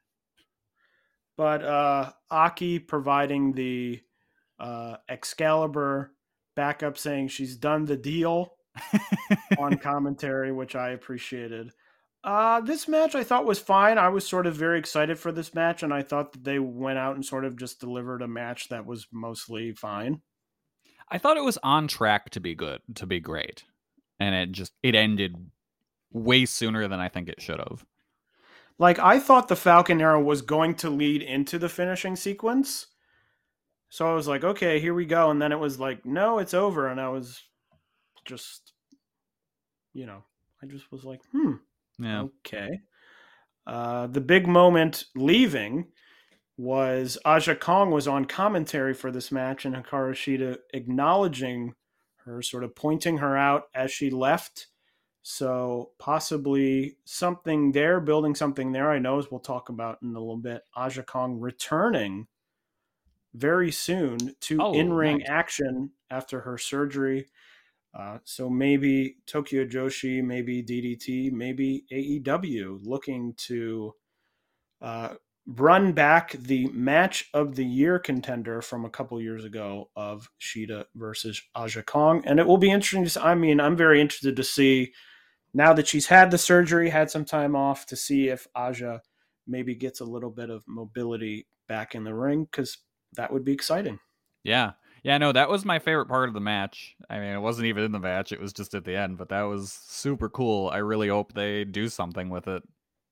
But uh, Aki providing the uh, Excalibur backup, saying she's done the deal on commentary, which I appreciated. Uh, this match I thought was fine. I was sort of very excited for this match, and I thought that they went out and sort of just delivered a match that was mostly fine. I thought it was on track to be good, to be great. And it just, it ended way sooner than I think it should have. Like, I thought the Falcon Arrow was going to lead into the finishing sequence. So I was like, okay, here we go. And then it was like, no, it's over. And I was just, you know, I just was like, hmm. Yeah. Okay. Uh, the big moment leaving was Aja Kong was on commentary for this match, and Hikaru Shida acknowledging her, sort of pointing her out as she left. So possibly something there, building something there. I know, as we'll talk about in a little bit, Aja Kong returning very soon to oh, in-ring nice. action after her surgery. Uh, so maybe Tokyo Joshi, maybe D D T, maybe A E W looking to uh, run back the match of the year contender from a couple years ago of Shida versus Aja Kong. And it will be interesting to see. I mean, I'm very interested to see, now that she's had the surgery, had some time off, to see if Aja maybe gets a little bit of mobility back in the ring, because that would be exciting. Yeah. Yeah, no, that was my favorite part of the match. I mean, it wasn't even in the match. It was just at the end, but that was super cool. I really hope they do something with it.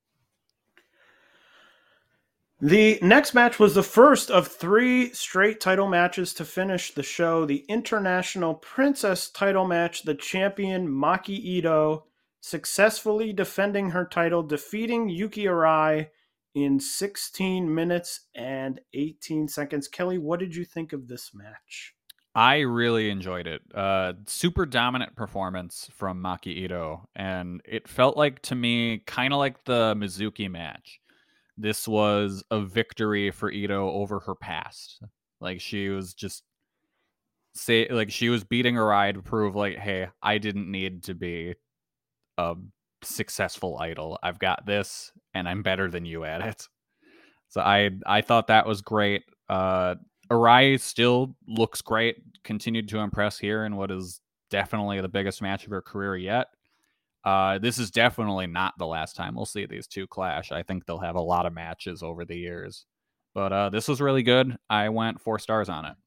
The next match was the first of three straight title matches to finish the show. The International Princess title match, the champion Maki Ito successfully defending her title, defeating Yuki Arai in sixteen minutes and eighteen seconds. Kelly, what did you think of this match? I really enjoyed it. Uh, super dominant performance from Maki Ito, and it felt like, to me, kind of like the Mizuki match. This was a victory for Ito over her past. Like, she was just say like she was beating Arai to prove, like, hey, I didn't need to be a successful idol. I've got this, and I'm better than you at it. So I I thought that was great. Uh, Arai still looks great. Continued to impress here in what is definitely the biggest match of her career yet. Uh, this is definitely not the last time we'll see these two clash. I think they'll have a lot of matches over the years. But uh, this was really good. I went four stars on it.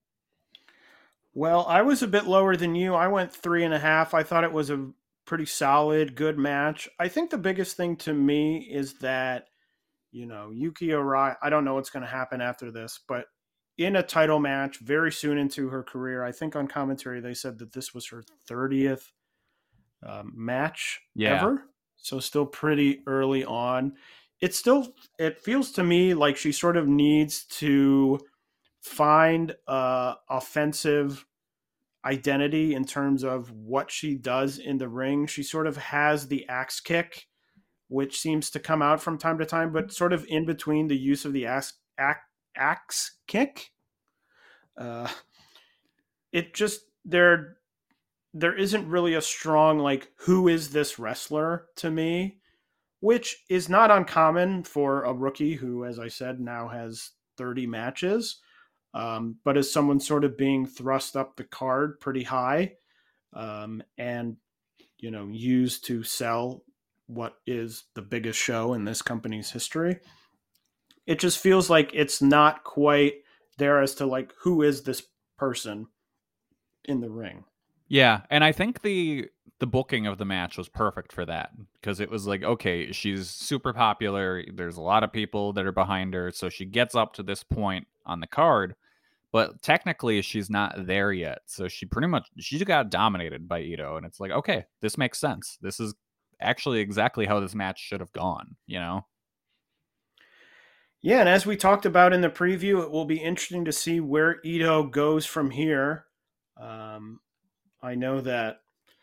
Well, I was a bit lower than you. I went three and a half. I thought it was a pretty solid, good match. I think the biggest thing to me is that, you know, Yuki Arai, I don't know what's going to happen after this, but in a title match very soon into her career, I think on commentary they said that this was her thirtieth um, match yeah. ever. So still pretty early on. It still, it feels to me like she sort of needs to find a offensive identity in terms of what she does in the ring. She sort of has the axe kick, which seems to come out from time to time, but sort of in between the use of the axe, axe, axe kick. Uh, it just, they're, there isn't really a strong, like, who is this wrestler to me, which is not uncommon for a rookie who, as I said, now has thirty matches, um, but as someone sort of being thrust up the card pretty high, um, and, you know, used to sell what is the biggest show in this company's history. It just feels like it's not quite there as to, like, who is this person in the ring. Yeah, and I think the the booking of the match was perfect for that, because it was like, okay, she's super popular, there's a lot of people that are behind her, so she gets up to this point on the card, but technically she's not there yet. So she pretty much she got dominated by Ito, and it's like, okay, this makes sense. This is actually exactly how this match should have gone, you know? Yeah, and as we talked about in the preview, it will be interesting to see where Ito goes from here. Um, I know that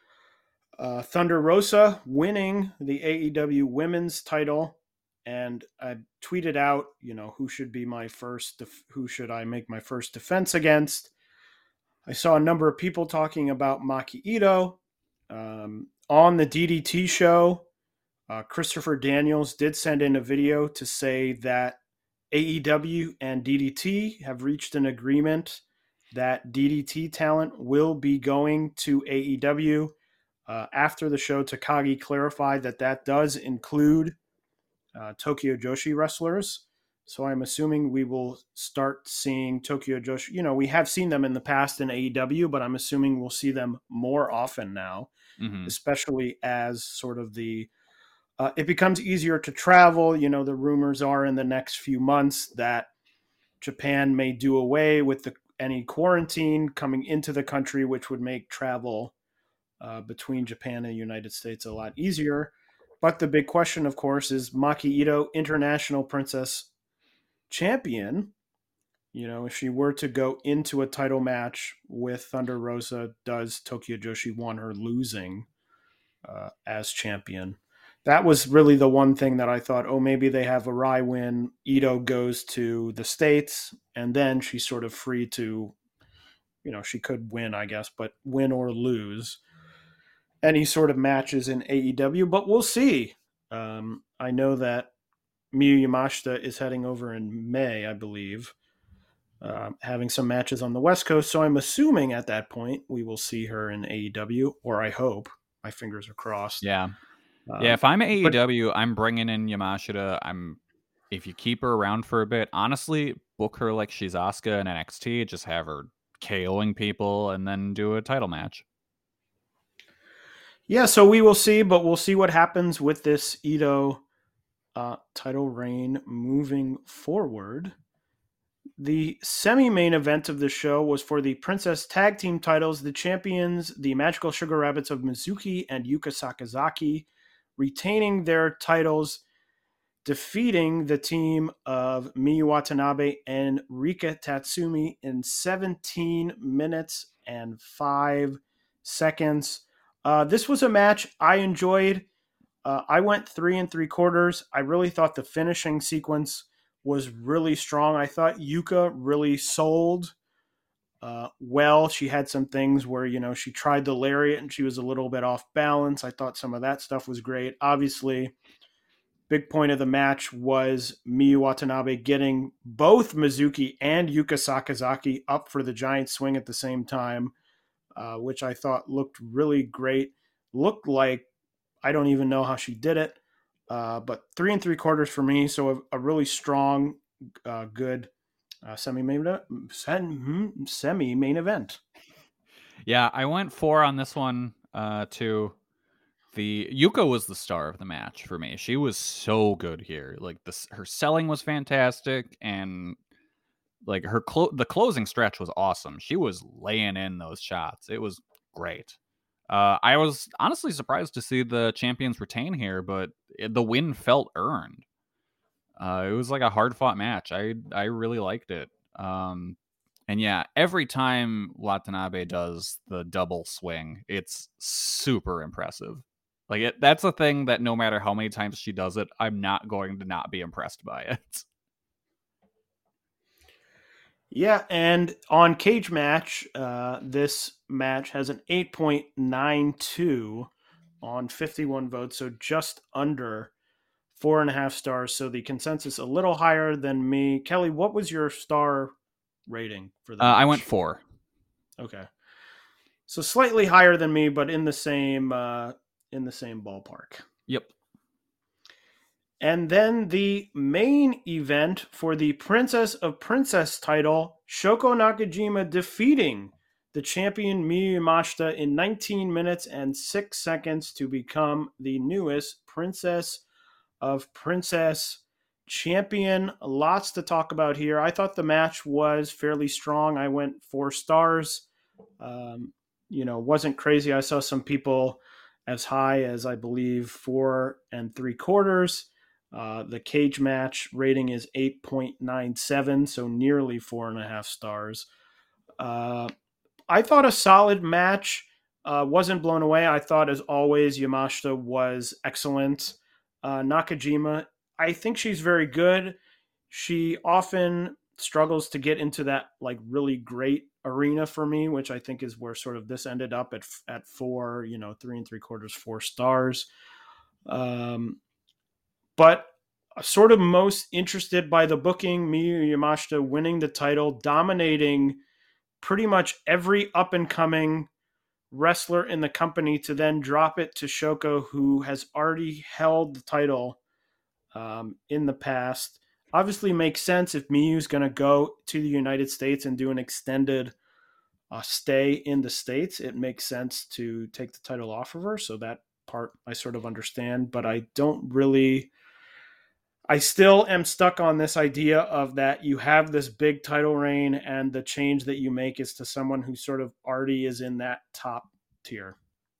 uh, Thunder Rosa winning the A E W Women's title, and I tweeted out, you know, who should be my first, def- who should I make my first defense against. I saw a number of people talking about Maki Ito. Um, on the D D T show, uh, Christopher Daniels did send in a video to say that A E W and D D T have reached an agreement that D D T talent will be going to A E W. Uh, after the show, Takagi clarified that that does include uh, Tokyo Joshi wrestlers. So I'm assuming we will start seeing Tokyo Joshi. You know, we have seen them in the past in A E W, but I'm assuming we'll see them more often now, mm-hmm. especially as sort of the Uh, it becomes easier to travel. You know, the rumors are in the next few months that Japan may do away with the, any quarantine coming into the country, which would make travel uh, between Japan and the United States a lot easier. But the big question, of course, is Maki Ito, International Princess Champion. You know, if she were to go into a title match with Thunder Rosa, does Tokyo Joshi want her losing uh, as champion? That was really the one thing that I thought, oh, maybe they have a Rai win. Ito goes to the States, and then she's sort of free to, you know, she could win, I guess, but win or lose any sort of matches in A E W. But we'll see. Um, I know that Miyu Yamashita is heading over in May, I believe, uh, having some matches on the West Coast. So I'm assuming at that point we will see her in A E W, or I hope. My fingers are crossed. Yeah. Um, yeah, if I'm A E W, but, I'm bringing in Yamashita. I'm if you keep her around for a bit, honestly, book her like she's Asuka in N X T. Just have her KOing people and then do a title match. Yeah, so we will see, but we'll see what happens with this Ito uh, title reign moving forward. The semi-main event of the show was for the Princess Tag Team titles. The champions, the Magical Sugar Rabbits of Mizuki and Yuka Sakazaki, retaining their titles, defeating the team of Miyu Watanabe and Rika Tatsumi in seventeen minutes and five seconds. Uh, this was a match I enjoyed. Uh, I went three and three quarters. I really thought the finishing sequence was really strong. I thought Yuka really sold uh, well. She had some things where, you know, she tried the lariat and she was a little bit off balance. I thought some of that stuff was great. Obviously, big point of the match was Miyu Watanabe getting both Mizuki and Yuka Sakazaki up for the giant swing at the same time, uh, which I thought looked really great. Looked like, I don't even know how she did it. Uh, but three and three quarters for me, so a, a really strong, uh, good uh, semi-main semi-main event. Yeah, I went four on this one uh, too. The Yuka was the star of the match for me. She was so good here. Like this, her selling was fantastic, and like her clo- the closing stretch was awesome. She was laying in those shots. It was great. Uh, I was honestly surprised to see the champions retain here, but it, the win felt earned. Uh, it was like a hard-fought match. I I really liked it. Um, and yeah, every time Watanabe does the double swing, it's super impressive. Like it, that's a thing that no matter how many times she does it, I'm not going to not be impressed by it. Yeah, and on Cage Match, uh, this match has an eight point nine two on fifty-one votes, so just under four and a half stars. So the consensus a little higher than me. Kelly, what was your star rating for the Uh, match? I went four. Okay, so slightly higher than me, but in the same uh, in the same ballpark. Yep. And then the main event for the Princess of Princess title, Shoko Nakajima defeating the champion Miyu Yamashita in nineteen minutes and six seconds to become the newest Princess of Princess champion. Lots to talk about here. I thought the match was fairly strong. I went four stars. Um, you know, wasn't crazy. I saw some people as high as, I believe, four and three quarters. Uh, the Cage Match rating is eight point nine seven, so nearly four and a half stars. Uh, I thought a solid match. Uh, wasn't blown away. I thought, as always, Yamashita was excellent. Uh, Nakajima, I think she's very good. She often struggles to get into that like really great arena for me, which I think is where sort of this ended up at at four, you know, three and three quarters, four stars. Um, But sort of most interested by the booking, Miyu Yamashita winning the title, dominating pretty much every up-and-coming wrestler in the company to then drop it to Shoko, who has already held the title um, in the past. Obviously makes sense if Miyu's going to go to the United States and do an extended uh, stay in the States. It makes sense to take the title off of her, so that part I sort of understand, but I don't really... I still am stuck on this idea of that you have this big title reign and the change that you make is to someone who sort of already is in that top tier.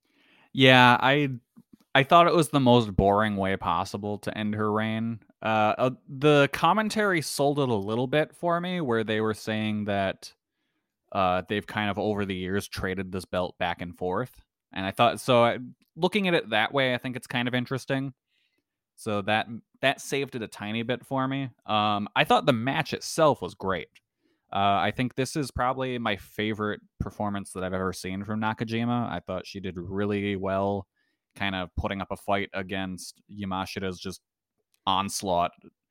Yeah, I I thought it was the most boring way possible to end her reign. Uh, uh, the commentary sold it a little bit for me, where they were saying that uh, they've kind of over the years traded this belt back and forth. And I thought, so I, looking at it that way, I think it's kind of interesting. So that that saved it a tiny bit for me. Um, I thought the match itself was great. Uh, I think this is probably my favorite performance that I've ever seen from Nakajima. I thought she did really well, kind of putting up a fight against Yamashita's just onslaught.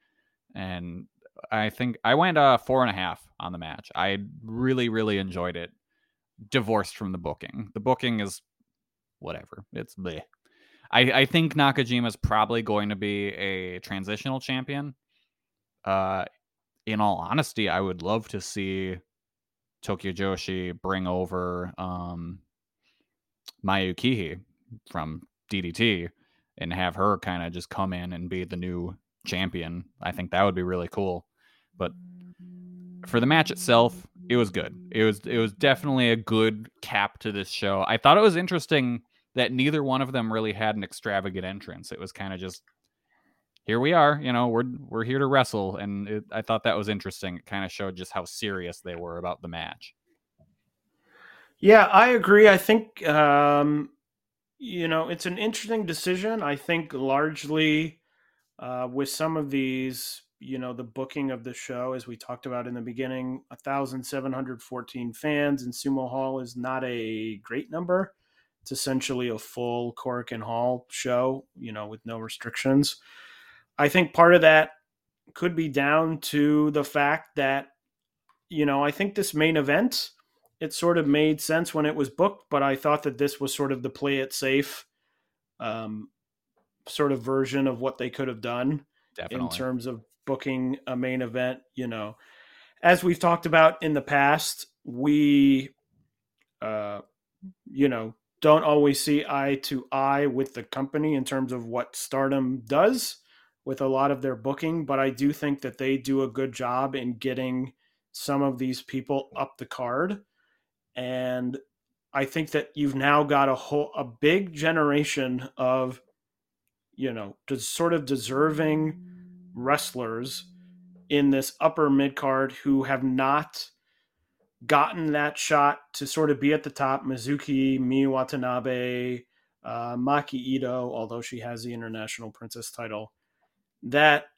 And I think I went uh, four and a half on the match. I really, really enjoyed it. Divorced from the booking. The booking is whatever. It's bleh. I, I think Nakajima is probably going to be a transitional champion. Uh, in all honesty, I would love to see Tokyo Joshi bring over um, Mayu Kihi from D D T and have her kind of just come in and be the new champion. I think that would be really cool. But for the match itself, it was good. It was it was definitely a good cap to this show. I thought it was interesting that neither one of them really had an extravagant entrance. It was kind of just, here we are, you know, we're we're here to wrestle, and it, I thought that was interesting. It kind of showed just how serious they were about the match. Yeah, I agree. I think, um, you know, it's an interesting decision. I think largely uh, with some of these, you know, the booking of the show, as we talked about in the beginning, one thousand seven hundred fourteen fans in Sumo Hall is not a great number. It's essentially a full Korakuen Hall show, you know, with no restrictions. I think part of that could be down to the fact that, you know, I think this main event, it sort of made sense when it was booked, but I thought that this was sort of the play it safe um, sort of version of what they could have done. Definitely. In terms of booking a main event. You know, as we've talked about in the past, we, uh, you know, don't always see eye to eye with the company in terms of what Stardom does with a lot of their booking, but I do think that they do a good job in getting some of these people up the card. And I think that you've now got a whole, a big generation of, you know, just sort of deserving wrestlers in this upper mid card who have not gotten that shot to sort of be at the top. Mizuki, Miyu Watanabe, uh, Maki Ito, although she has the International Princess title, that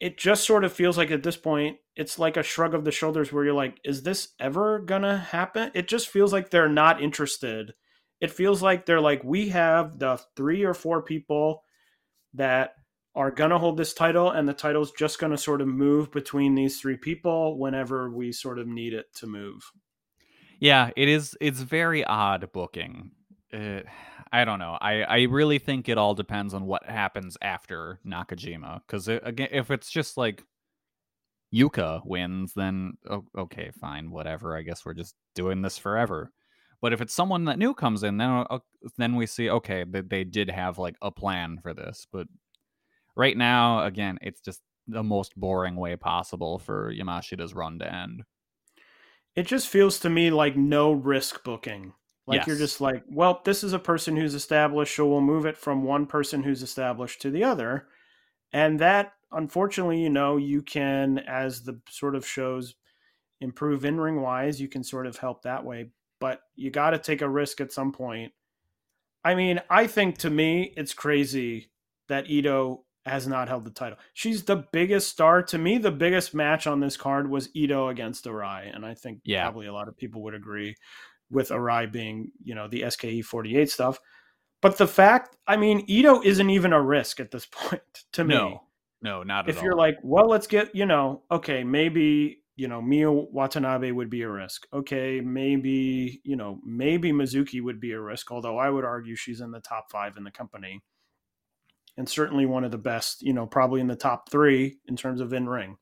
it just sort of feels like at this point, it's like a shrug of the shoulders where you're like, is this ever going to happen? It just feels like they're not interested. It feels like they're like, we have the three or four people that are going to hold this title, and the title's just going to sort of move between these three people whenever we sort of need it to move. Yeah, it is. It's very odd booking. Uh, I don't know. I, I really think it all depends on what happens after Nakajima. Because again, if it's just like Yuka wins, then oh, okay, fine, whatever. I guess we're just doing this forever. But if it's someone that new comes in, then uh, then we see, okay, that they did have like a plan for this. But right now, again, it's just the most boring way possible for Yamashida's run to end. It just feels to me like no risk booking. Like Yes. You're just like, well, this is a person who's established, so we'll move it from one person who's established to the other. And that, unfortunately, you know, you can, as the sort of shows improve in-ring wise, you can sort of help that way. But you got to take a risk at some point. I mean, I think to me, it's crazy that Ito has not held the title. She's the biggest star. To me, the biggest match on this card was Ito against Arai. And I think yeah. probably a lot of people would agree with Arai being, you know, the S K E forty-eight stuff. But the fact, I mean, Ito isn't even a risk at this point to me. No, no, not at if all. If you're like, well, let's get, you know, okay, maybe, you know, Miyu Watanabe would be a risk. Okay, maybe, you know, maybe Mizuki would be a risk, although I would argue she's in the top five in the company. And certainly one of the best, you know, probably in the top three in terms of in-ring.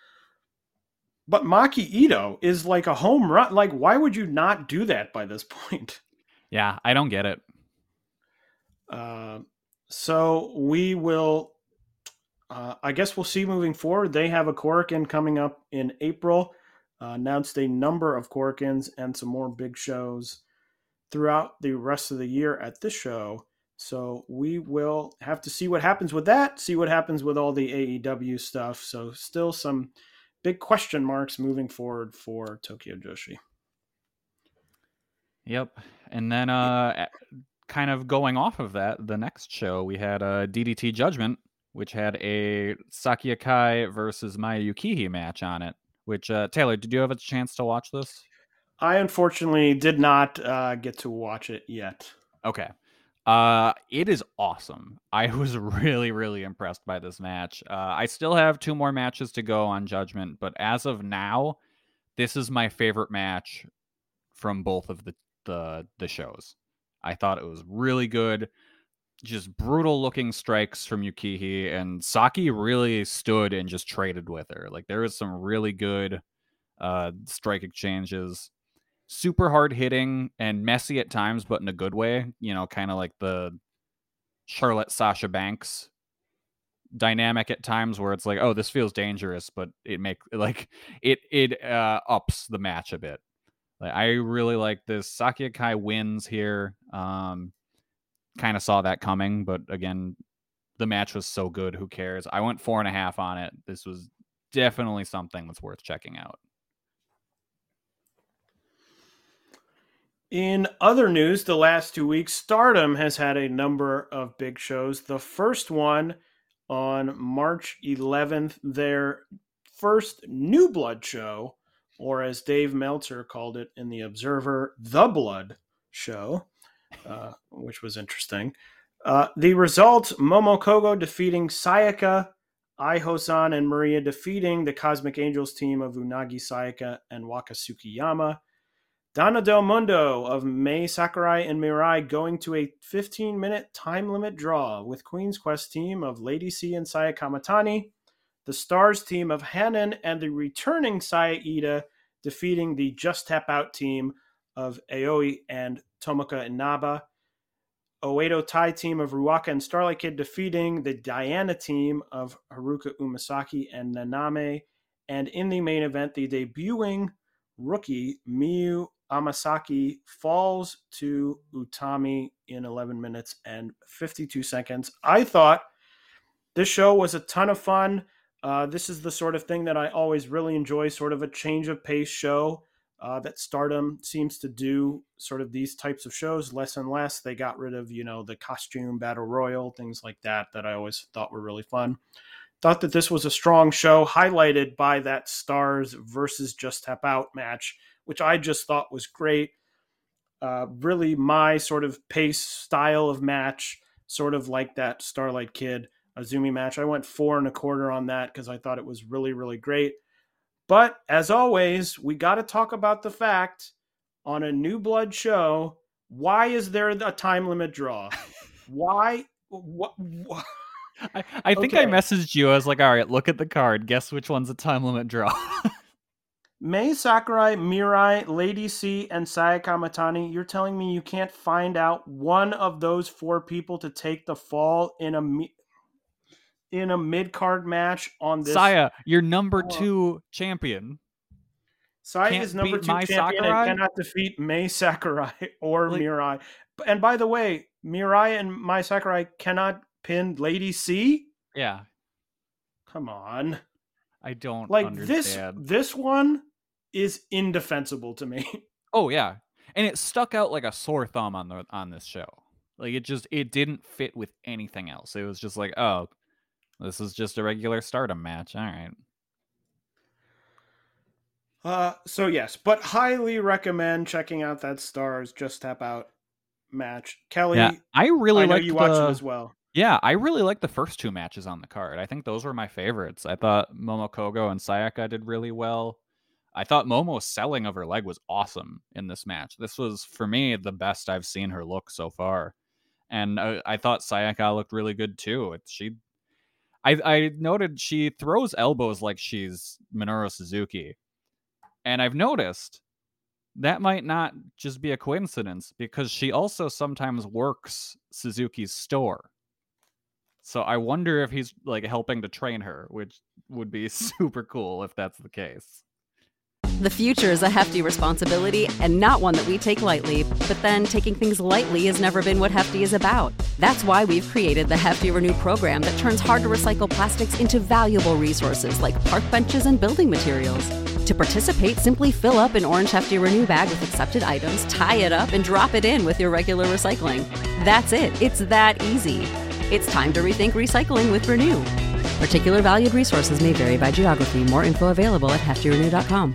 But Maki Ito is like a home run. Like, why would you not do that by this point? Yeah, I don't get it. Uh, so we will, uh, I guess we'll see moving forward. They have a Korakuen coming up in April. Uh, announced a number of Korakuens and some more big shows throughout the rest of the year at this show. So we will have to see what happens with that, see what happens with all the A E W stuff. So still some big question marks moving forward for Tokyo Joshi. Yep. And then uh, kind of going off of that, the next show, we had uh, D D T Judgment, which had a Saki Akai versus Maya Yukihi match on it. Which, uh, Taylor, did you have a chance to watch this? I unfortunately did not uh, get to watch it yet. Okay. Uh, it is awesome. I was really, really impressed by this match. Uh, I still have two more matches to go on Judgment, but as of now, this is my favorite match from both of the, the, the shows. I thought it was really good. Just brutal looking strikes from Yukihi, and Saki really stood and just traded with her. Like, there was some really good uh, strike exchanges. Super hard hitting and messy at times, but in a good way. You know, kind of like the Charlotte Sasha Banks dynamic at times, where it's like, oh, this feels dangerous, but it make like it it uh, ups the match a bit. Like, I really like this. Saki Akai wins here. Um, kind of saw that coming, but again, the match was so good. Who cares? I went four and a half on it. This was definitely something that's worth checking out. In other news, the last two weeks, Stardom has had a number of big shows. The first one on March eleventh, their first New Blood show, or as Dave Meltzer called it in The Observer, The Blood show, uh, which was interesting. Uh, the results, Momokogo defeating Sayaka, Ai Hosan and Maria defeating the Cosmic Angels team of Unagi Sayaka and Waka Tsukiyama. Donna Del Mundo of Mei Sakurai and Mirai going to a fifteen-minute time limit draw with Queen's Quest team of Lady C and Saya Kamatani, the Stars team of Hanan and the returning Saya Ida defeating the Just Tap Out team of Aoi and Tomoka Inaba, Oedo Tai team of Ruaka and Starlight Kid defeating the Diana team of Haruka Umasaki and Naname, and in the main event, the debuting rookie Miyu Amasaki falls to Utami in eleven minutes and fifty-two seconds. I thought this show was a ton of fun. Uh, this is the sort of thing that I always really enjoy, sort of a change of pace show uh, that Stardom seems to do, sort of these types of shows less and less. They got rid of, you know, the costume battle royal, things like that, that I always thought were really fun. thought that this was a strong show, highlighted by that Stars versus Just Tap Out match, which I just thought was great. Uh, really my sort of pace style of match, sort of like that Starlight Kid Azumi match. I went four and a quarter on that because I thought it was really, really great. But as always, we got to talk about the fact on a New Blood show, why is there a time limit draw? Why? What? what? I, I think Okay. I messaged you. I was like, all right, look at the card. Guess which one's a time limit draw. Mai Sakurai, Mirai, Lady C, and Sayaka Matani, you're telling me you can't find out one of those four people to take the fall in a mi- in a mid-card match on this? Saya, you're number Oh. two champion. Saya Can't is number beat two Mai champion Sakurai? and cannot defeat Mai Sakurai or Like- Mirai. And by the way, Mirai and Mai Sakurai cannot pin Lady C? Yeah, Come on. I don't Like understand. this this one is indefensible to me. Oh yeah, and it stuck out like a sore thumb on the on this show. Like it just it didn't fit with anything else. It was just like, oh, this is just a regular Stardom match. All right. Uh, so yes, but highly recommend checking out that Stars Just Tap Out match. Kelly, Yeah, I really I know liked you the, watched it as well. Yeah, I really liked the first two matches on the card. I think those were my favorites. I thought Momokogo and Sayaka did really well. I thought Momo's selling of her leg was awesome in this match. This was, for me, the best I've seen her look so far. And I, I thought Sayaka looked really good too. It, she, I, I noted she throws elbows like she's Minoru Suzuki. And I've noticed that might not just be a coincidence because she also sometimes works Suzuki's store. So I wonder if he's like helping to train her, which would be super cool if that's the case. The future is a hefty responsibility and not one that we take lightly, but then taking things lightly has never been what Hefty is about. That's why we've created the Hefty Renew program that turns hard to recycle plastics into valuable resources like park benches and building materials. To participate, simply fill up an orange Hefty Renew bag with accepted items, tie it up, and drop it in with your regular recycling. That's it. It's that easy. It's time to rethink recycling with Renew. Particular valued resources may vary by geography. More info available at hefty renew dot com.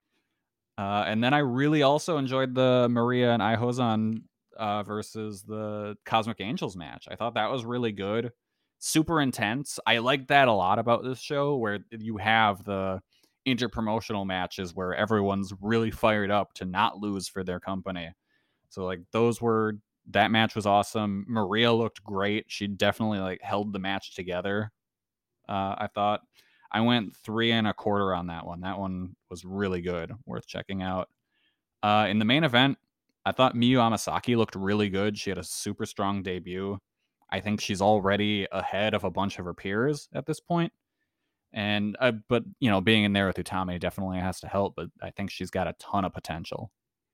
Uh, and then I really also enjoyed the Maria and Ihozan uh, versus the Cosmic Angels match. I thought that was really good. Super intense. I like that a lot about this show, where you have the interpromotional matches where everyone's really fired up to not lose for their company. So like those were, that match was awesome. Maria looked great. She definitely like held the match together. Uh, I thought. I went three and a quarter on that one. That one was really good, worth checking out. Uh, in the main event, I thought Miyu Amasaki looked really good. She had a super strong debut. I think she's already ahead of a bunch of her peers at this point. And uh, but you know, being in there with Utami definitely has to help. But I think she's got a ton of potential.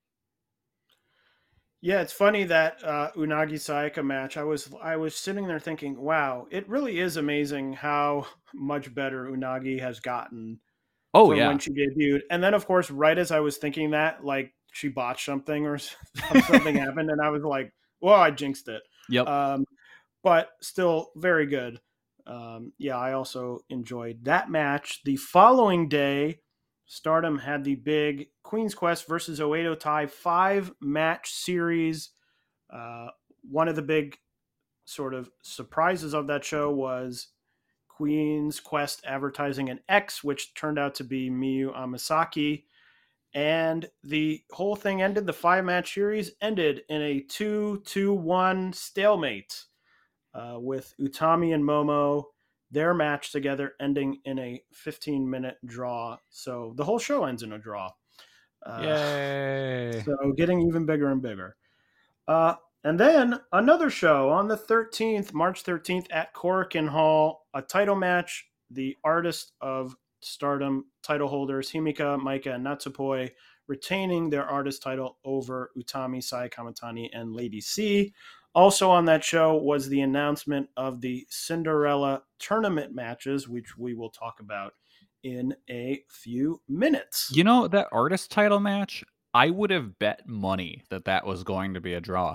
Yeah, it's funny that uh, Unagi Sayaka match. I was I was sitting there thinking, wow, it really is amazing how much better Unagi has gotten. Oh from yeah, when she debuted. And then, of course, right as I was thinking that, like she botched something or something happened, and I was like, well, I jinxed it. yep. Um, but still very good. Um, yeah, I also enjoyed that match. The following day, Stardom had the big Queen's Quest versus Oedo Tai five match series. Uh, one of the big sort of surprises of that show was Queen's Quest advertising an X, which turned out to be Miyu Amasaki. And the whole thing ended, the five match series ended in a two two one stalemate uh, with Utami and Momo, their match together ending in a fifteen minute draw. So the whole show ends in a draw. Uh, Yay. So getting even bigger and bigger. Uh, and then another show on the thirteenth, March thirteenth at Korakuen Hall, a title match. The Artist of Stardom title holders, Himika, Maika, and Natsupoi, retaining their artist title over Utami, Sai Kamatani, and Lady C. Also on that show was the announcement of the Cinderella tournament matches, which we will talk about in a few minutes. You know, that artist title match, I would have bet money that that was going to be a draw.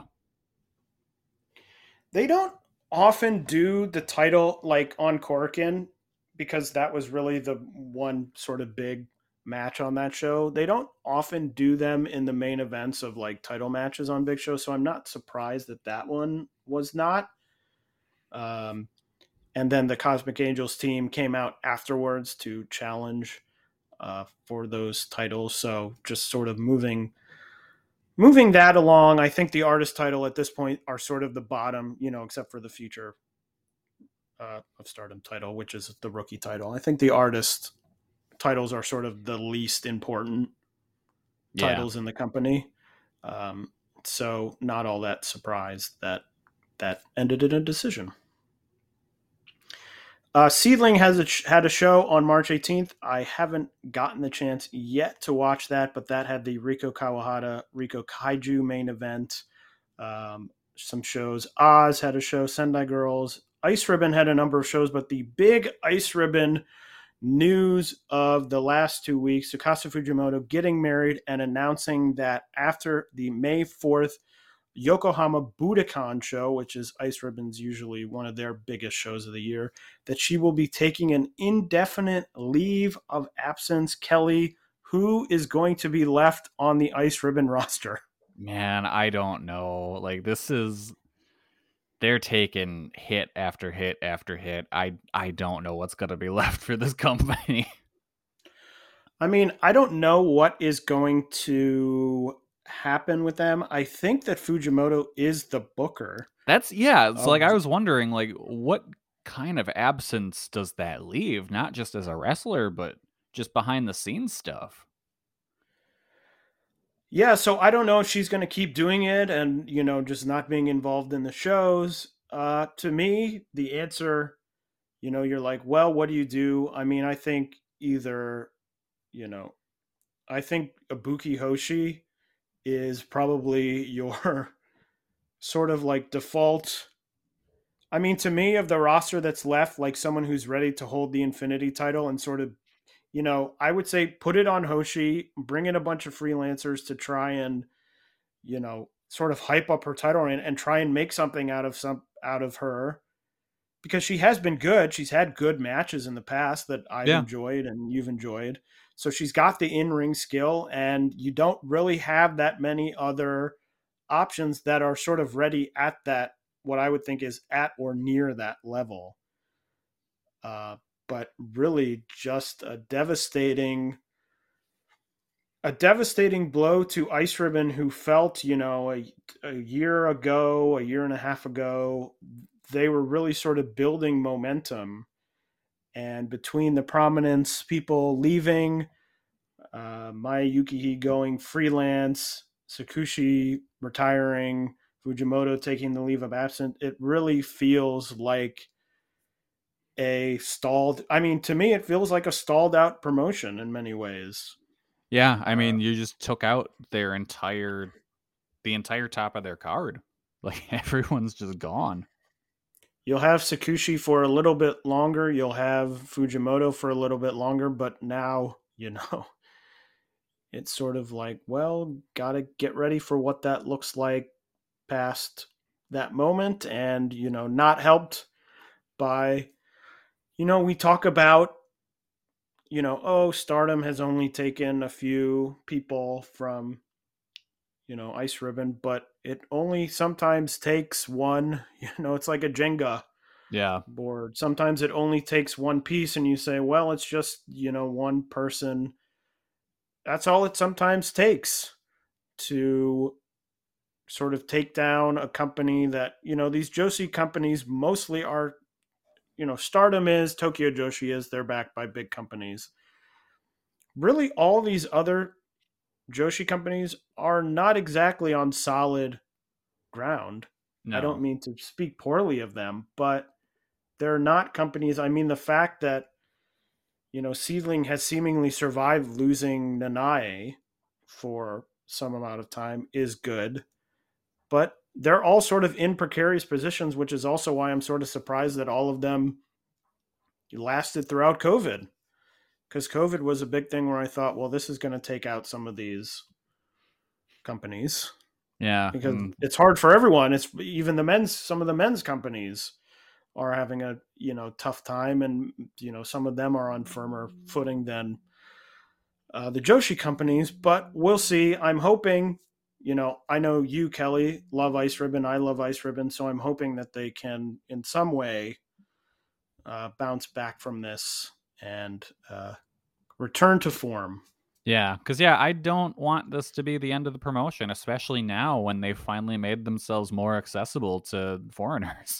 They don't often do the title like on Korakuen because that was really the one sort of big match on that show. They don't often do them in the main events of like title matches on big shows, so I'm not surprised that that one was not. Um, and then the Cosmic Angels team came out afterwards to challenge uh, for those titles. So just sort of moving moving that along. I think the artist title at this point are sort of the bottom, you know, except for the future uh, of Stardom title, which is the rookie title. I think the artist titles are sort of the least important Yeah. titles in the company. Um, so not all that surprised that that ended in a decision. Uh, Seedling has a, had a show on March eighteenth. I haven't gotten the chance yet to watch that, but that had the Riko Kawahata, Riko Kaiju main event. Um, some shows. Oz had a show. Sendai Girls. Ice Ribbon had a number of shows, but the big Ice Ribbon news of the last two weeks, Tsukasa Fujimoto getting married and announcing that after the May fourth Yokohama Budokan show, which is Ice Ribbon's usually one of their biggest shows of the year, that she will be taking an indefinite leave of absence. Kelly, who is going to be left on the Ice Ribbon roster? Man, I don't know. Like, this is, they're taking hit after hit after hit. I I don't know what's going to be left for this company. I mean, I don't know what is going to happen with them. I think that Fujimoto is the booker. That's, yeah, it's Oh. like I was wondering, like, what kind of absence does that leave? Not just as a wrestler, but just behind the scenes stuff. Yeah, so I don't know if she's going to keep doing it and, you know, just not being involved in the shows. Uh, to me, the answer, you know, you're like, well, what do you do? I mean, I think either, you know, I think Ibuki Hoshi is probably your sort of like default. I mean, to me, of the roster that's left, like someone who's ready to hold the Infinity title and sort of, you know, I would say put it on Hoshi, bring in a bunch of freelancers to try and, you know, sort of hype up her title and, and try and make something out of some out of her, because she has been good. She's had good matches in the past that I've Yeah. enjoyed and you've enjoyed. So she's got the in-ring skill, and you don't really have that many other options that are sort of ready at that, what I would think is at or near that level. Uh, but really just a devastating, a devastating blow to Ice Ribbon, who felt, you know, a, a year ago, a year and a half ago, they were really sort of building momentum. And between the Prominence people leaving, uh, Maya Yukihide going freelance, Sakushi retiring, Fujimoto taking the leave of absence, it really feels like a stalled, I mean, to me, it feels like a stalled out promotion in many ways. Yeah, I mean, you just took out their entire, the entire top of their card. Like, everyone's just gone. You'll have Sakushi for a little bit longer. You'll have Fujimoto for a little bit longer, but now, you know, it's sort of like, well, got to get ready for what that looks like past that moment. And, you know, not helped by, you know, we talk about, you know, oh, Stardom has only taken a few people from, you know, Ice Ribbon, but it only sometimes takes one, you know, it's like a Jenga Yeah. board. Sometimes it only takes one piece and you say, well, it's just, you know, one person. That's all it sometimes takes to sort of take down a company that, you know, these Joshi companies mostly are, you know, Stardom is, Tokyo Joshi is, they're backed by big companies. Really, all these other Joshi companies are not exactly on solid ground. No. I don't mean to speak poorly of them, but they're not companies. I mean, the fact that, you know, Seedling has seemingly survived losing Nanae for some amount of time is good, but they're all sort of in precarious positions, which is also why I'm sort of surprised that all of them lasted throughout COVID. Because COVID was a big thing where I thought, well, this is going to take out some of these companies. Yeah. Because mm, it's hard for everyone. It's even the men's, some of the men's companies are having a, you know, tough time, and, you know, some of them are on firmer footing than uh, the Joshi companies, but we'll see. I'm hoping, you know, I know you, Kelly, love Ice Ribbon. I love Ice Ribbon. So I'm hoping that they can in some way uh, bounce back from this and uh, return to form. Yeah, because, yeah, I don't want this to be the end of the promotion, especially now when they've finally made themselves more accessible to foreigners.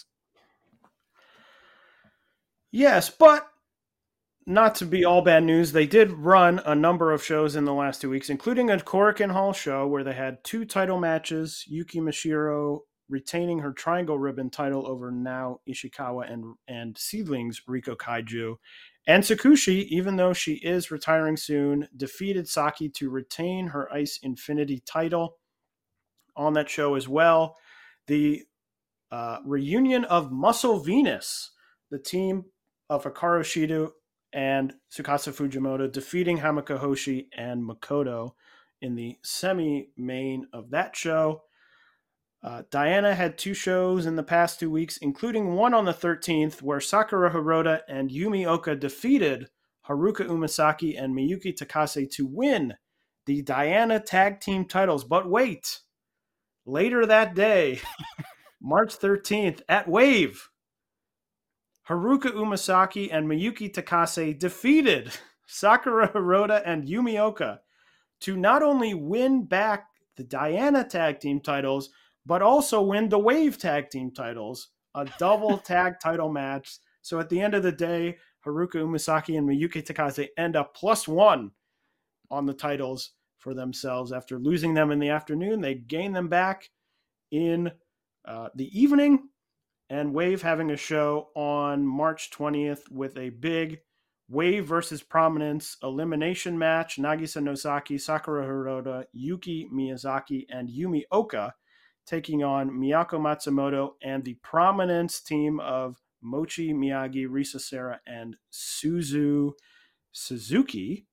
Yes, but not to be all bad news, they did run a number of shows in the last two weeks, including a Korakuen Hall show where they had two title matches, Yuki Mashiro retaining her Triangle Ribbon title over Nao Ishikawa and, and Seedlings Riko Kaiju. And Tsukushi, even though she is retiring soon, defeated Saki to retain her Ice Infinity title on that show as well. The uh, reunion of Muscle Venus, the team of Hikaru Shida and Tsukasa Fujimoto, defeating Hamaka Hoshi and Makoto in the semi-main of that show. Uh, Diana had two shows in the past two weeks, including one on the thirteenth, where Sakura Hirota and Yumi Oka defeated Haruka Umasaki and Miyuki Takase to win the Diana Tag Team titles. But wait, later that day, March thirteenth, at Wave, Haruka Umasaki and Miyuki Takase defeated Sakura Hirota and Yumi Oka to not only win back the Diana Tag Team titles, but also win the Wave Tag Team titles, a double tag title match. So at the end of the day, Haruka Umasaki and Miyuki Takase end up plus one on the titles for themselves. After losing them in the afternoon, they gain them back in uh, the evening, and Wave having a show on March twentieth with a big Wave versus Prominence elimination match. Nagisa Nosaki, Sakura Hirota, Yuki Miyazaki, and Yumi Oka taking on Miyako Matsumoto and the Prominence team of Mochi Miyagi, Risa Sera, and Suzu Suzuki.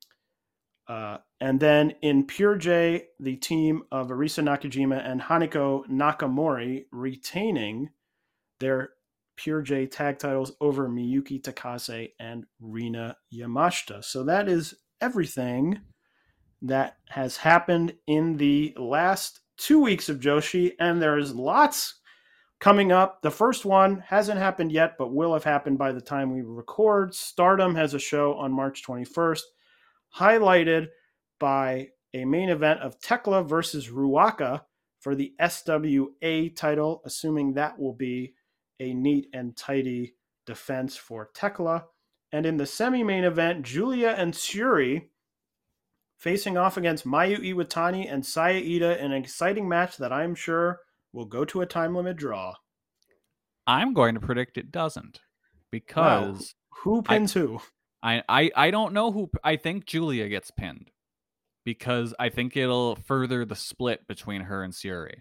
Uh, and then in Pure J, the team of Arisa Nakajima and Haneko Nakamori retaining their Pure J tag titles over Miyuki Takase and Rina Yamashita. So that is everything that has happened in the last two weeks of Joshi, and there's lots coming up. The first one hasn't happened yet, but will have happened by the time we record. Stardom has a show on March twenty-first, highlighted by a main event of Tekla versus Ruaka for the S W A title, assuming that will be a neat and tidy defense for Tekla. And in the semi-main event, Julia and Syuri facing off against Mayu Iwatani and Saya Ida in an exciting match that I'm sure will go to a time limit draw. I'm going to predict it doesn't, because wow. Who pins I, who? I, I I don't know who. I think Julia gets pinned, because I think it'll further the split between her and Syuri.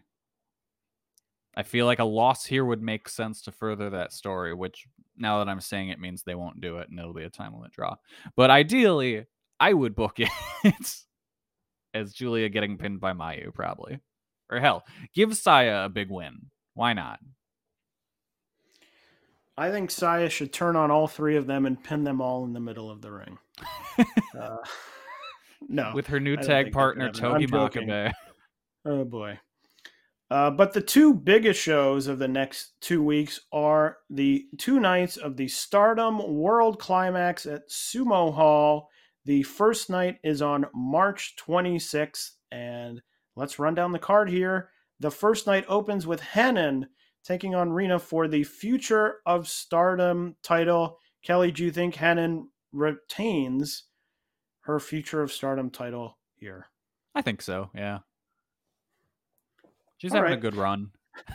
I feel like a loss here would make sense to further that story, which now that I'm saying it means they won't do it and it'll be a time limit draw. But ideally, I would book it as Julia getting pinned by Mayu, probably. Or hell, give Saya a big win. Why not? I think Saya should turn on all three of them and pin them all in the middle of the ring. uh, no. With her new tag partner, Togi Makabe. Oh, boy. Uh, but the two biggest shows of the next two weeks are the two nights of the Stardom World Climax at Sumo Hall. The first night is on March twenty-sixth, and let's run down the card here. The first night opens with Henan taking on Rina for the Future of Stardom title. Kelly, do you think Henan retains her Future of Stardom title here? I think so, yeah. She's All having right. a good run.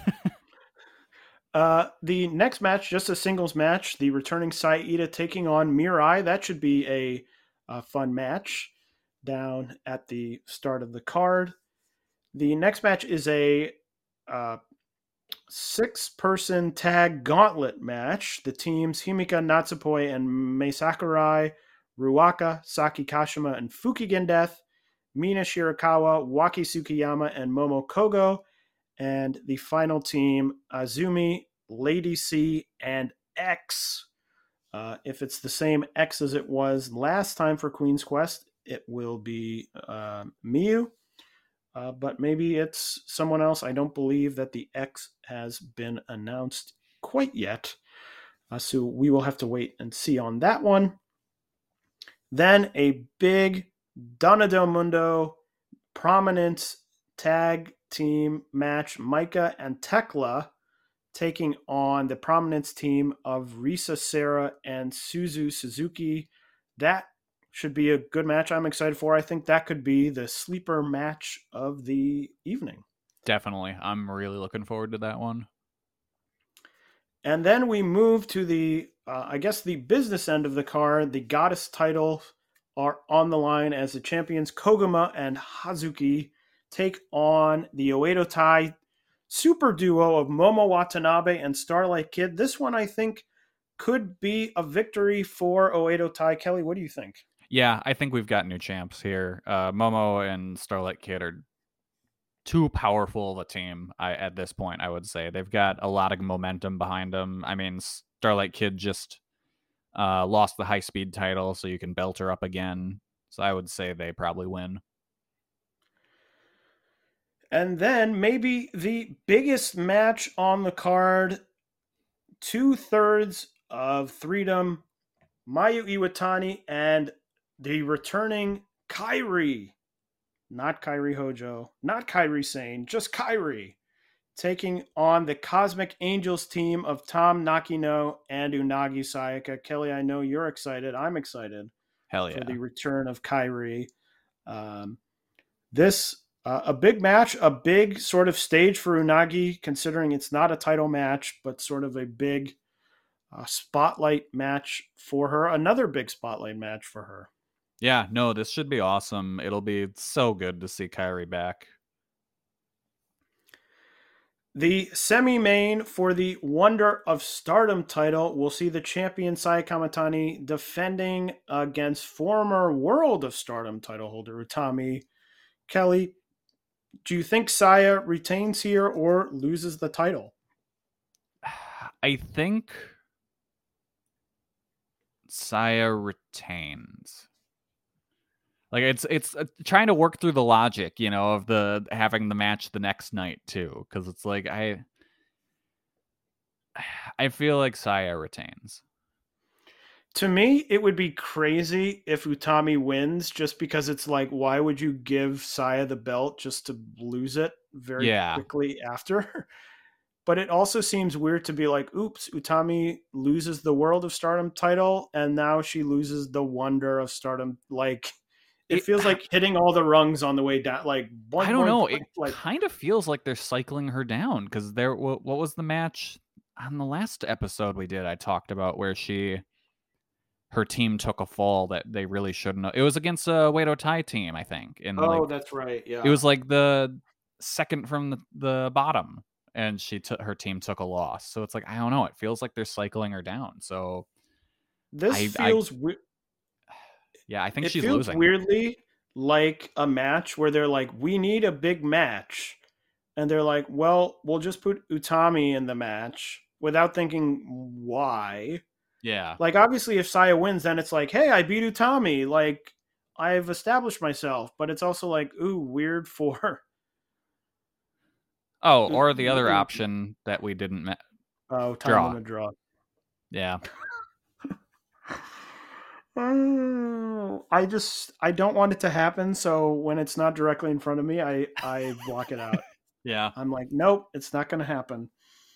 uh, the next match, just a singles match, the returning Saida taking on Mirai. That should be a, a fun match down at the start of the card. The next match is a uh, six-person tag gauntlet match. The teams Himika Natsupoi and Mei Sakurai, Ruaka, Saki Kashima, and Fukigen Death, Mina Shirakawa, Waki Tsukiyama, and Momo Kogo. And the final team, Azumi, Lady C, and X. Uh, if it's the same X as it was last time for Queen's Quest, it will be uh, Miyu. Uh, but maybe it's someone else. I don't believe that the X has been announced quite yet. Uh, so we will have to wait and see on that one. Then a big Donna Del Mundo prominent tag team match. Maika and Tekla taking on the Prominence team of Risa Sera and Suzu Suzuki. That should be a good match I'm excited for. I think that could be the sleeper match of the evening. Definitely. I'm really looking forward to that one. And then we move to the, uh, I guess, the business end of the card. The Goddess titles are on the line as the champions Koguma and Hazuki take on the Oedo Tai super duo of Momo Watanabe and Starlight Kid. This one, I think, could be a victory for Oedo Tai. Kelly, what do you think? Yeah, I think we've got new champs here. Uh, Momo and Starlight Kid are too powerful of a team I, at this point, I would say. They've got a lot of momentum behind them. I mean, Starlight Kid just uh, lost the high-speed title, so you can belt her up again. So I would say they probably win. And then maybe the biggest match on the card, two-thirds of Freedom, Mayu Iwatani and the returning Kairi. Not Kairi Hojo, not Kairi Sane, just Kairi, taking on the Cosmic Angels team of Tam Nakino and Unagi Sayaka. Kelly, I know you're excited. I'm excited. Hell yeah. For the return of Kairi. Um, this... Uh, a big match, a big sort of stage for Unagi, considering it's not a title match, but sort of a big uh, spotlight match for her. Another big spotlight match for her. Yeah, no, this should be awesome. It'll be so good to see Kairi back. The semi-main for the Wonder of Stardom title will see the champion Saya Kamitani defending against former World of Stardom title holder Utami. Kelly, do you think Saya retains here or loses the title? I think Saya retains. Like it's it's uh, trying to work through the logic, you know, of the having the match the next night too, because it's like I I feel like Saya retains. To me, it would be crazy if Utami wins, just because it's like, why would you give Saya the belt just to lose it very yeah. quickly after? But it also seems weird to be like, oops, Utami loses the World of Stardom title, and now she loses the Wonder of Stardom. Like, it, it feels like hitting all the rungs on the way down. Like, one, I don't one, know. one, it like, kind of feels like they're cycling her down, because there. What, what was the match on the last episode we did? I talked about where she. Her team took a fall that they really shouldn't have. It was against a Oedo Tai team, I think. And oh, like, that's right. Yeah. It was like the second from the, the bottom, and she took her team took a loss. So it's like, I don't know. It feels like they're cycling her down. So this I, feels I, weird. Yeah, I think it she's feels losing. Weirdly like a match where they're like, we need a big match. And they're like, well, we'll just put Utami in the match without thinking why. Yeah. Like, obviously, if Saya wins, then it's like, hey, I beat Utami. Like, I've established myself. But it's also like, ooh, weird for... Oh, or the other option that we didn't... Ma- oh, time draw. limit draw. Yeah. oh, I just... I don't want it to happen, so when it's not directly in front of me, I, I block it out. Yeah. I'm like, nope, it's not going to happen.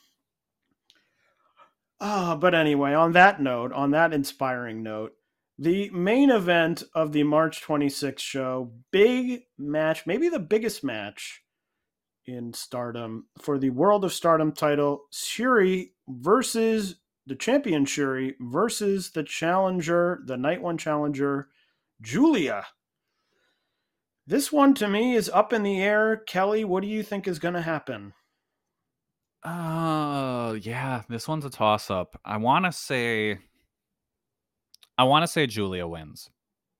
Ah, oh, but anyway, on that note, on that inspiring note, the main event of the March twenty-sixth show, big match, maybe the biggest match in Stardom for the World of Stardom title, Shuri versus the champion Shuri versus the challenger, the Night One challenger, Julia. This one to me is up in the air. Kelly, what do you think is going to happen? Oh, uh, yeah, this one's a toss-up. I want to say... I want to say Julia wins.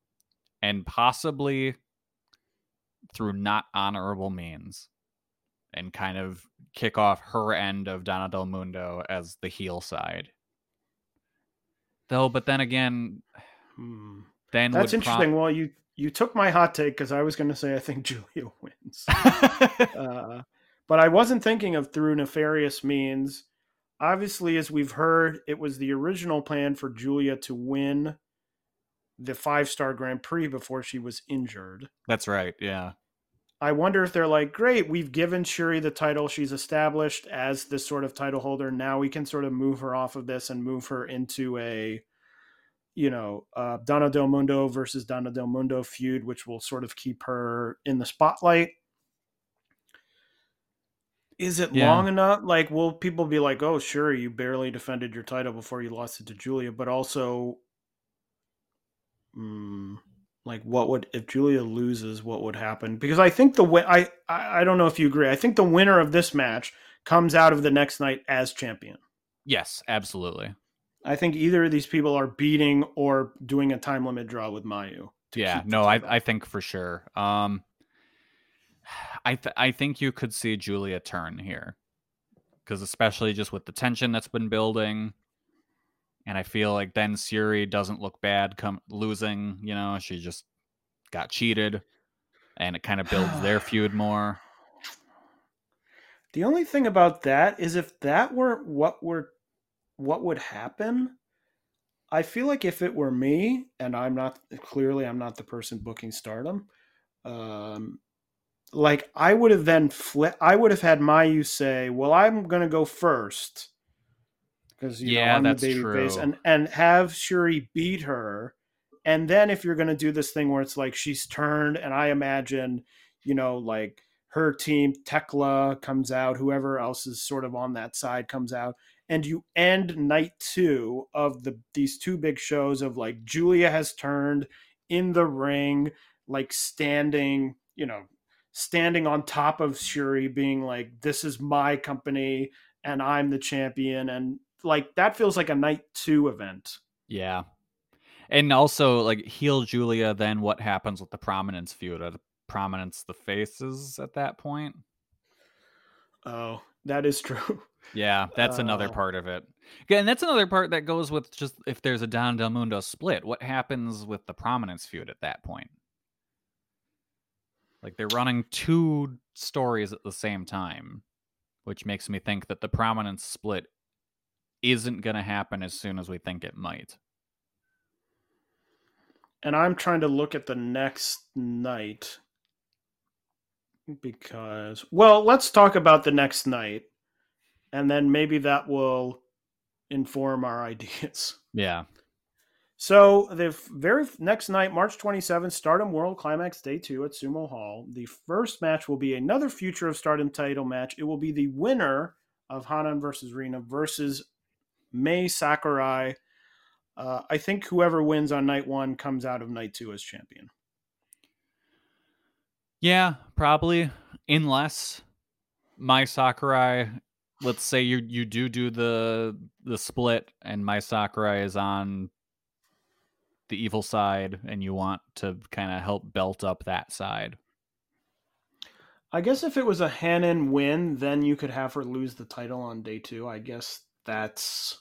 And possibly through not honorable means. and kind of kick off her end of Donna Del Mundo as the heel side. Though, but then again, Hmm. then That's would interesting. Prom- Well, you you took my hot take because I was going to say I think Julia wins, uh, but I wasn't thinking of through nefarious means. Obviously, as we've heard, it was the original plan for Julia to win the five-star Grand Prix before she was injured. That's right, yeah. I wonder if they're like, great, we've given Shuri the title. She's established as this sort of title holder. Now we can sort of move her off of this and move her into a, you know, uh, Donna Del Mundo versus Donna Del Mundo feud, which will sort of keep her in the spotlight. Is it Yeah. long enough? Like, will people be like, oh, sure, you barely defended your title before you lost it to Julia, but also, mm, like, what would, if Julia loses, what would happen? Because I think the win, I, I, I don't know if you agree. I think the winner of this match comes out of the next night as champion. Yes, absolutely. I think either of these people are beating or doing a time limit draw with Mayu. Yeah, no, I, I think for sure. Um, I th- I think you could see Julia turn here, because especially just with the tension that's been building, and I feel like then Syuri doesn't look bad come losing. You know, she just got cheated, and it kind of builds their feud more. The only thing about that is if that were what were what would happen, I feel like if it were me, and I'm not clearly I'm not the person booking Stardom, um, like I would have then flip. I would have had Mayu say, "Well, I'm going to go first because you Yeah, know I'm that's the baby true. face," and and have Shuri beat her. And then if you're going to do this thing where it's like she's turned, and I imagine, you know, like her team, Tekla comes out, whoever else is sort of on that side comes out, and you end night two of the these two big shows of like Julia has turned in the ring, like standing, you know, standing on top of Shuri, being like, "This is my company, and I'm the champion," and like that feels like a night two event. Yeah. And also, like, heel Julia, then what happens with the Prominence feud? Are the Prominence the faces at that point? Oh, that is true. Yeah, that's uh, another part of it. Yeah, and that's another part that goes with just if there's a Don Del Mundo split, what happens with the Prominence feud at that point? Like, they're running two stories at the same time, which makes me think that the Prominence split isn't going to happen as soon as we think it might. And I'm trying to look at the next night because, well, let's talk about the next night, and then maybe that will inform our ideas. Yeah. So the very next night, March twenty-seventh, Stardom World Climax Day two at Sumo Hall. The first match will be another Future of Stardom title match. It will be the winner of Hanan versus Rina versus Mai Sakurai. Uh, I think whoever wins on night one comes out of night two as champion. Yeah, probably. Unless Mai Sakurai, let's say you you do do the the split and Mai Sakurai is on the evil side and you want to kind of help belt up that side. I guess if it was a Hanan win, then you could have her lose the title on day two. I guess that's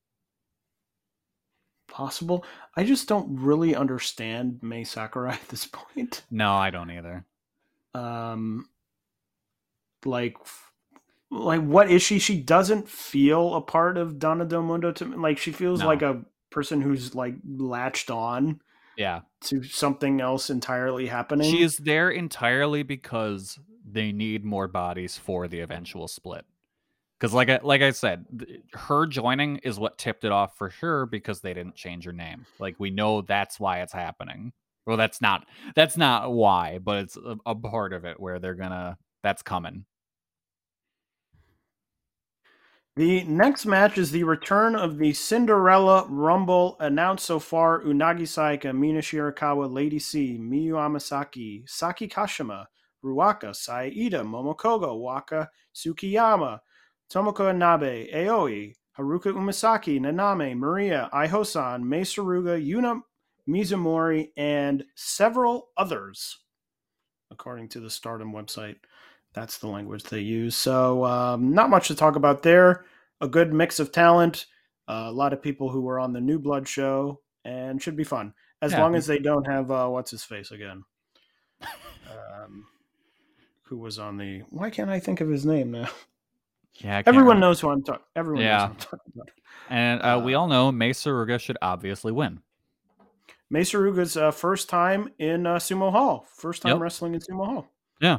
possible. I just don't really understand Mai Sakurai at this point. No, I don't either. Um, like, like what is she? She doesn't feel a part of Donna Del Mundo to me. Like she feels No. like a person who's like latched on, yeah, to something else entirely happening. She is there entirely because they need more bodies for the eventual split. Because like I, like I said, her joining is what tipped it off for sure because they didn't change her name. Like we know that's why it's happening. Well, that's not that's not why, but it's a, a part of it where they're gonna that's coming. The next match is the return of the Cinderella Rumble. Announced so far: Unagi Saika, Mina Shirakawa, Lady C, Miyu Amasaki, Saki Kashima, Ruaka, Saida, Momokogo, Waka, Tsukiyama, Tomoko Inabe, Aoi, Haruka Umasaki, Naname, Maria, Aihosan, Mei Saruga, Yuna Mizumori, and several others, according to the Stardom website. That's the language they use. So um, not much to talk about there. A good mix of talent. Uh, a lot of people who were on the New Blood show, and should be fun. As Yeah. long as they don't have, uh, what's his face again? Um, who was on the, why can't I think of his name now? Yeah, I can't Everyone remember. knows who I'm talking. Everyone Yeah. knows who I'm talking about. And uh, we Uh, all know Mesa Ruga should obviously win. Mesa Ruga's uh, first time in uh, Sumo Hall. First time Yep. wrestling in Sumo Hall. Yeah.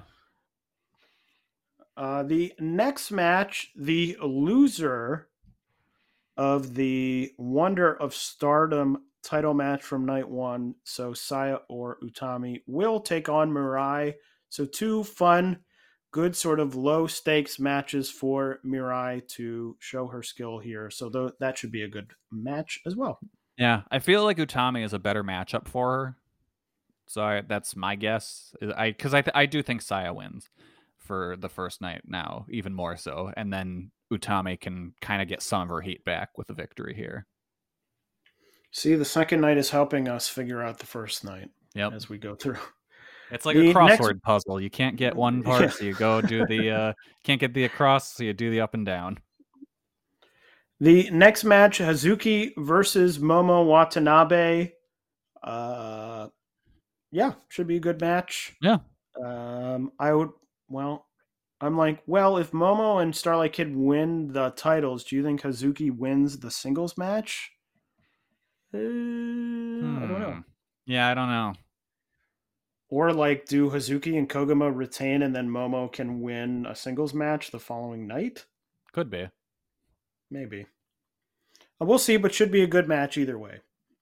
Uh, the next match, the loser of the Wonder of Stardom title match from night one, so Saya or Utami, will take on Mirai. So two fun, good sort of low stakes matches for Mirai to show her skill here. So th- that should be a good match as well. Yeah, I feel like Utami is a better matchup for her. So I, that's my guess. I because I th- I do think Saya wins for the first night now, even more so, and then Utami can kind of get some of her heat back with a victory here. See, the second night is helping us figure out the first night Yep, as we go through. it's like The a crossword next- puzzle. You can't get one part, Yeah. so you go do the uh, can't get the across, so you do the up and down. The next match, Hazuki versus Momo Watanabe. Uh, yeah, should be a good match. Yeah. Um, I would, well, I'm like, well, if Momo and Starlight Kid win the titles, do you think Hazuki wins the singles match? Uh, I don't know. Hmm. Yeah, I don't know. Or like, do Hazuki and Koguma retain and then Momo can win a singles match the following night? Could be. Maybe. Uh, We'll see, but should be a good match either way.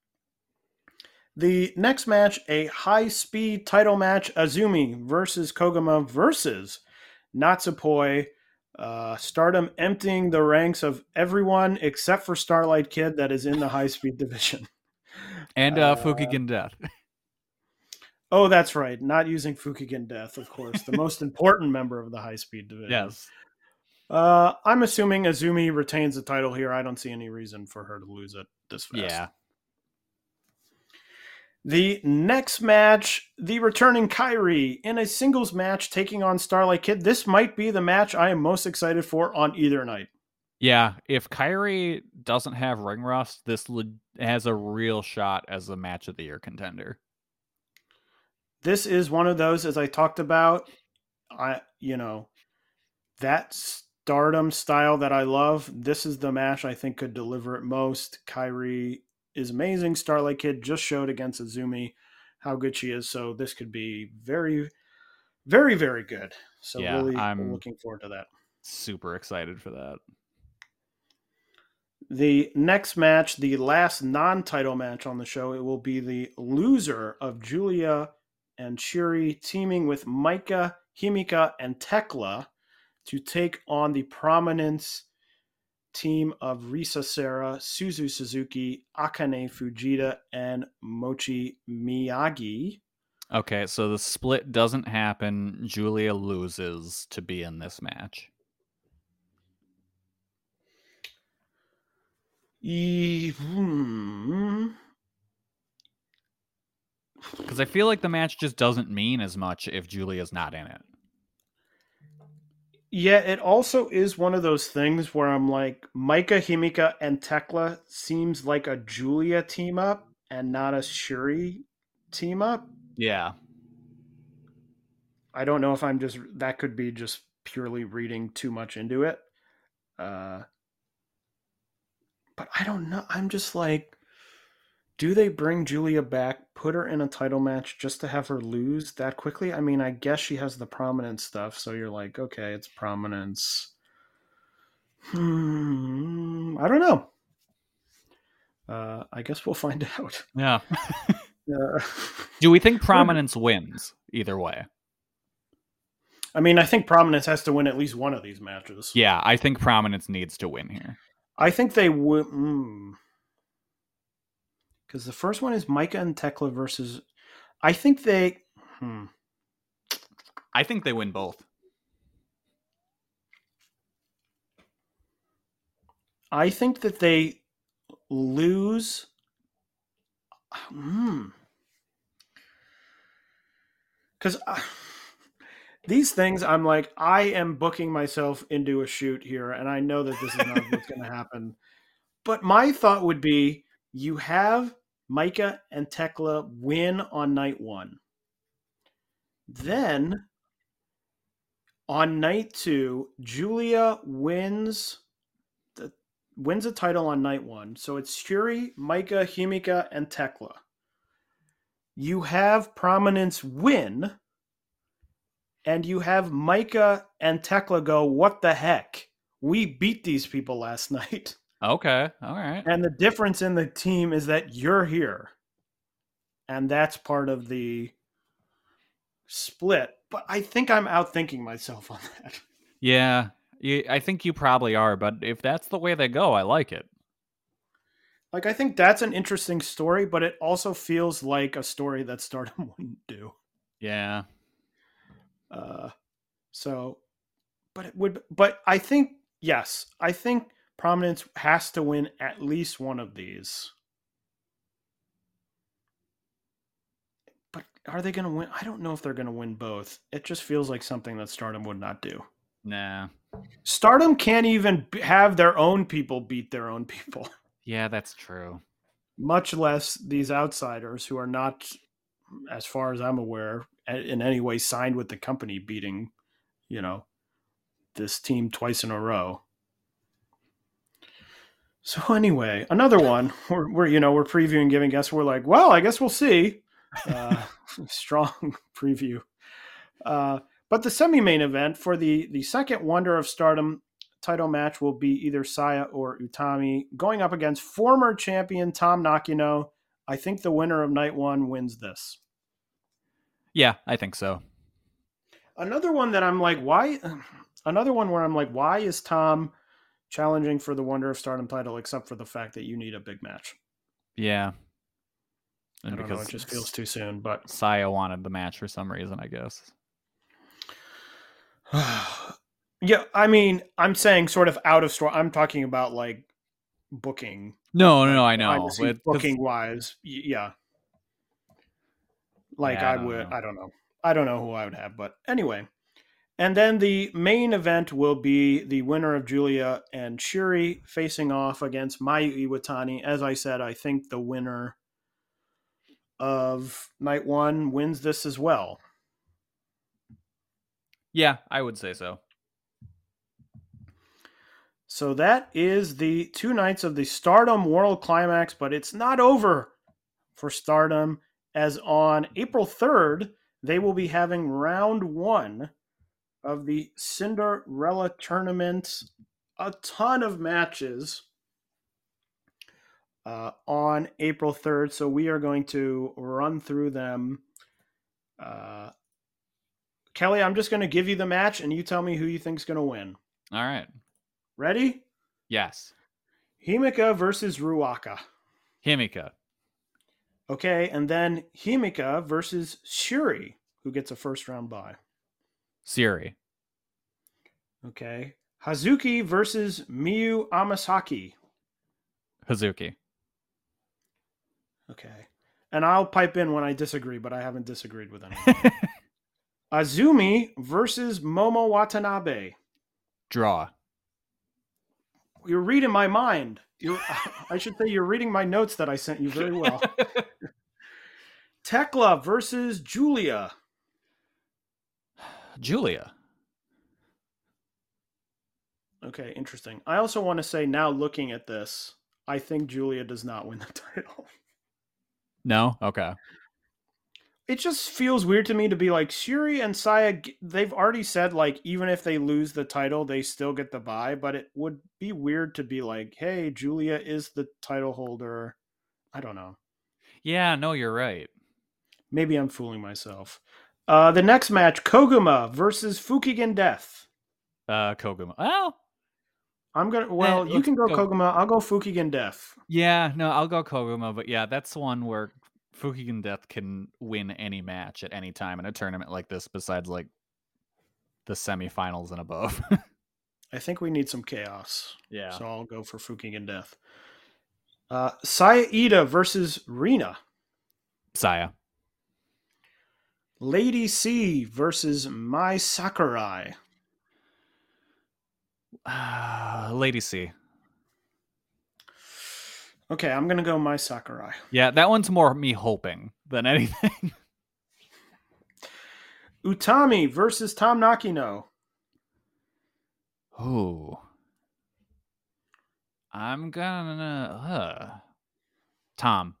The next match, a high-speed title match, Azumi versus Koguma versus Natsupoi. Uh, Stardom emptying the ranks of everyone except for Starlight Kid that is in the high-speed division. And uh, Uh, Fukigen Death. Oh, that's right. Not using Fukigen Death, of course. The most important member of the high-speed division. Yes. Uh, I'm assuming Azumi retains the title here. I don't see any reason for her to lose it this fast. Yeah. The next match, the returning Kairi in a singles match taking on Starlight Kid. This might be the match I am most excited for on either night. Yeah, if Kairi doesn't have ring rust, this le- has a real shot as a match of the year contender. This is one of those, as I talked about, I you know, that Stardom style that I love. This is the match I think could deliver it most. Kairi is amazing. Starlight Kid just showed against Azumi how good she is. So this could be very, very, very good. So Yeah, really I'm- looking forward to that. Super excited for that. The next match, the last non-title match on the show, it will be the loser of Julia and Shuri teaming with Maika, Himika, and Tekla to take on the Prominence team of Risa Sera, Suzu Suzuki, Akane Fujita, and Mochi Miyagi. Okay, so the split doesn't happen. Julia loses to be in this match. E- hmm. Because I feel like the match just doesn't mean as much if Julia's not in it. Yeah, it also is one of those things where I'm like, Maika, Himika, and Tekla seems like a Julia team up and not a Shuri team up. Yeah. I don't know if I'm just, that could be just purely reading too much into it. Uh, but I don't know. I'm just like, do they bring Julia back, put her in a title match just to have her lose that quickly? I mean, I guess she has the Prominence stuff, so you're like, okay, it's Prominence. Hmm, I don't know. Uh, I guess we'll find out. Yeah. Uh, Do we think Prominence wins either way? I mean, I think Prominence has to win at least one of these matches. Yeah, I think Prominence needs to win here. I think they would. Mm, because the first one is Maika and Tekla versus. I think they. Hmm. I think they win both. I think that they lose. Hmm. Because these things, I'm like, I am booking myself into a shoot here, and I know that this is not what's going to happen. But my thought would be, you have Micah and Tekla win on night one. Then, on night two, Julia wins the wins a title on night one. So it's Shuri, Micah, Himika, and Tekla. You have Prominence win, and you have Micah and Tekla go, what the heck? We beat these people last night. Okay, all right. And the difference in the team is that you're here. And that's part of the split. But I think I'm outthinking myself on that. Yeah, you, I think you probably are. But if that's the way they go, I like it. Like, I think that's an interesting story, but it also feels like a story that Stardom wouldn't do. Yeah. Uh, so, but it would, but I think, yes, I think Prominence has to win at least one of these. But are they going to win? I don't know if they're going to win both. It just feels like something that Stardom would not do. Nah. Stardom can't even have their own people beat their own people. Yeah, that's true. Much less these outsiders who are not, as far as I'm aware, in any way signed with the company beating, you know, this team twice in a row. So anyway, another one. We're, we're you know we're previewing, giving guests. We're like, well, I guess we'll see. Uh, strong preview. Uh, but the semi-main event for the the second Wonder of Stardom title match will be either Saya or Utami going up against former champion Tom Nakano. I think the winner of night one wins this. Yeah, I think so. Another one that I'm like, why? Another one where I'm like, why is Tom challenging for the Wonder of Stardom title, except for the fact that you need a big match? Yeah. And I don't because know, it just feels too soon. But Saya wanted the match for some reason, I guess. Yeah, I mean, I'm saying sort of out of store. I'm talking about like booking. No, no, no, I know. But booking wise, yeah. Like yeah, I, I would, know. I don't know. I don't know who I would have, but anyway. And then the main event will be the winner of Julia and Shuri facing off against Mayu Iwatani. As I said, I think the winner of night one wins this as well. Yeah, I would say so. So that is the two nights of the Stardom World Climax, but it's not over for Stardom, as on April third, they will be having round one of the Cinderella Tournament. A ton of matches uh, on April third, so we are going to run through them. Uh, Kelly, I'm just going to give you the match, and you tell me who you think is going to win. All right. Ready? Yes. Himika versus Ruaka. Himika. Okay, and then Himika versus Shuri, who gets a first round bye. Shuri. Okay. Hazuki versus Miyu Amasaki. Hazuki. Okay. And I'll pipe in when I disagree, but I haven't disagreed with anyone. Azumi versus Momo Watanabe. Draw. You're reading my mind. You're, I should say you're reading my notes that I sent you very well. Tekla versus Julia. Julia. Okay, interesting. I also want to say, now looking at this, I think Julia does not win the title. No? Okay. It just feels weird to me to be like, Shuri and Saya, they've already said, like, even if they lose the title, they still get the bye, but it would be weird to be like, hey, Julia is the title holder. I don't know. Yeah, no, you're right. Maybe I'm fooling myself. Uh, the next match, Koguma versus Fukigen Death. Uh, Koguma. Well, I'm gonna. Well, you can go, go Koguma. I'll go Fukigen Death. Yeah, no, I'll go Koguma. But yeah, that's one where Fukigen Death can win any match at any time in a tournament like this, besides like the semifinals and above. I think we need some chaos. Yeah. So I'll go for Fukigen Death. Uh, Saya Iida versus Rina. Saya. Lady C versus Mai Sakurai. Uh, Lady C. Okay, I'm going to go Mai Sakurai. Yeah, that one's more me hoping than anything. Utami versus Tom Nakino. Ooh. I'm gonna... Uh, Tom.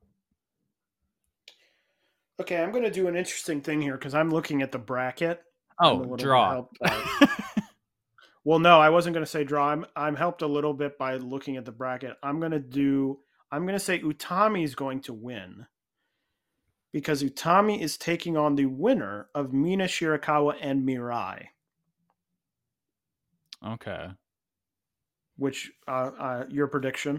Okay, I'm going to do an interesting thing here because I'm looking at the bracket. Oh, draw. By... well, no, I wasn't going to say draw. I'm, I'm helped a little bit by looking at the bracket. I'm going to do... I'm going to say Utami is going to win because Utami is taking on the winner of Mina Shirakawa and Mirai. Okay. Which, uh, uh, your prediction?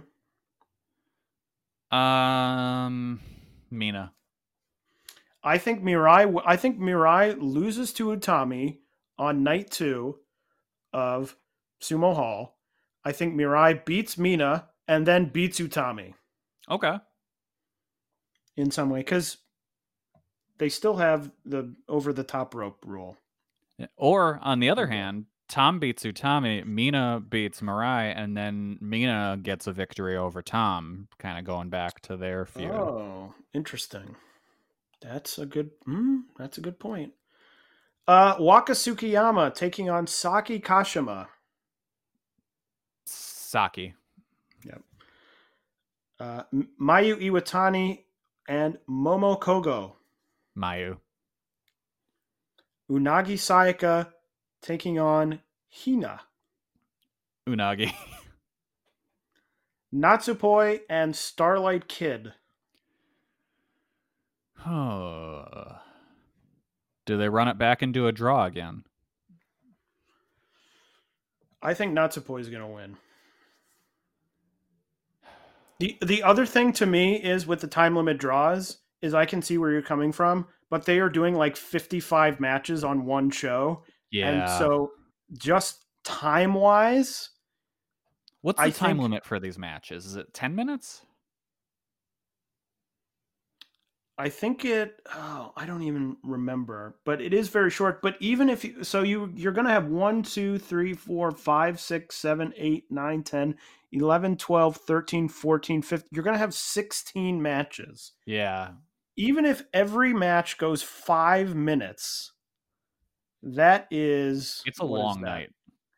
Um, Mina. I think Mirai. I think Mirai loses to Utami on night two of Sumo Hall. I think Mirai beats Mina and then beats Utami. Okay. In some way, because they still have the over the top rope rule. Or on the other hand, Tom beats Utami, Mina beats Mirai, and then Mina gets a victory over Tom, kind of going back to their feud. Oh, interesting. That's a good. Mm, that's a good point. Uh, Waka Tsukiyama taking on Saki Kashima. Saki. Yep. Uh, Mayu Iwatani and Momo Kogo. Mayu. Unagi Sayaka taking on Hina. Unagi. Natsupoi and Starlight Kid. Oh. Do they run it back and do a draw again? I think Natsupoi is going to win. The the other thing to me is with the time limit draws is I can see where you're coming from, but they are doing like fifty-five matches on one show. Yeah. And so just time-wise... What's the I time think, limit for these matches? Is it ten minutes? I think it... Oh, I don't even remember. But it is very short. But even if you... So you, you're going to have one, two, three, four, five, six, seven, eight, nine, ten, eleven, twelve, thirteen, fourteen, fifteen. You're going to have sixteen matches. Yeah. Even if every match goes five minutes, that is... It's a long night.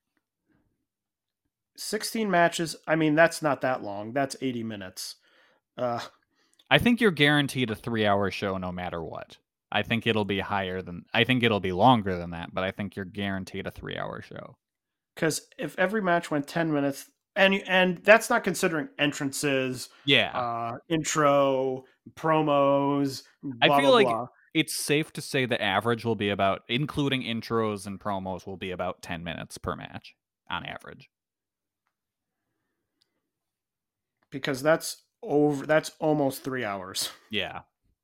sixteen matches. I mean, that's not that long. That's eighty minutes. Uh, I think you're guaranteed a three-hour show no matter what. I think it'll be higher than... I think it'll be longer than that, but I think you're guaranteed a three-hour show. Because if every match went ten minutes... And and that's not considering entrances, yeah, uh, intro, promos. Blah, I feel blah, like blah. It's safe to say the average will be about, including intros and promos, will be about ten minutes per match on average. Because that's over. That's almost three hours. Yeah.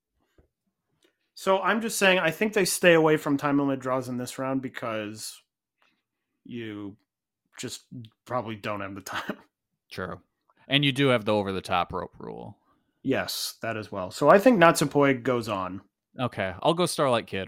So I'm just saying, I think they stay away from time limit draws in this round because you just probably don't have the time. True. And you do have the over-the-top rope rule. Yes, that as well. So I think Natsupoi goes on. Okay, I'll go Starlight Kid.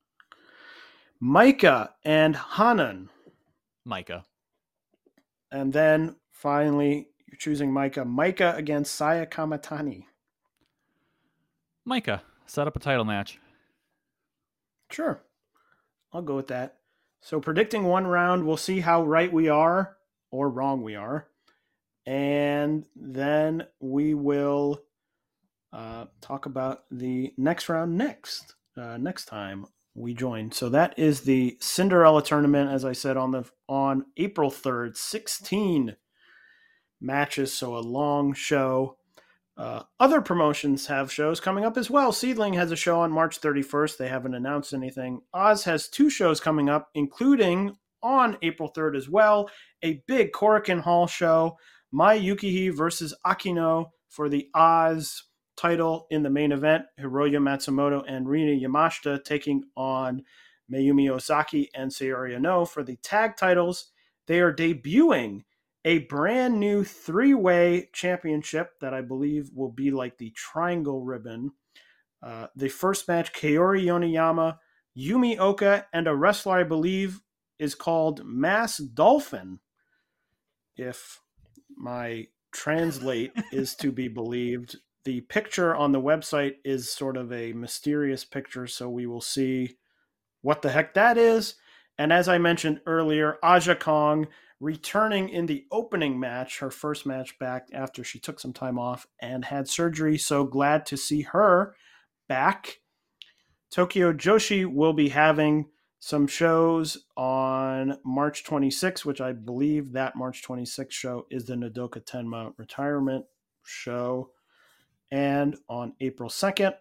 Micah and Hanan. Micah. And then finally, you're choosing Micah. Micah against Saya Kamatani. Micah. Set up a title match. Sure. I'll go with that. So predicting one round, we'll see how right we are or wrong we are. And then we will uh, talk about the next round next, uh, next time we join. So that is the Cinderella tournament, as I said, on the on April third, sixteen matches, so a long show. Uh, other promotions have shows coming up as well. Seedling has a show on March thirty-first. They haven't announced anything. Oz has two shows coming up, including on April third as well, a big Korakuen Hall show, Mai Yukihi versus Akino for the Oz title in the main event. Hiroya Matsumoto and Rina Yamashita taking on Mayumi Ozaki and Sayori Ono for the tag titles. They are debuting a brand new three-way championship that I believe will be like the triangle ribbon. Uh, the first match, Kaori Yoneyama Yumi Oka, and a wrestler I believe is called Mass Dolphin, if my translate is to be believed. The picture on the website is sort of a mysterious picture, so we will see what the heck that is. And as I mentioned earlier, Aja Kong returning in the opening match, her first match back after she took some time off and had surgery. So glad to see her back. Tokyo Joshi will be having some shows on March twenty-sixth, which I believe that March twenty-sixth show is the Nodoka Tenma retirement show. And on April second,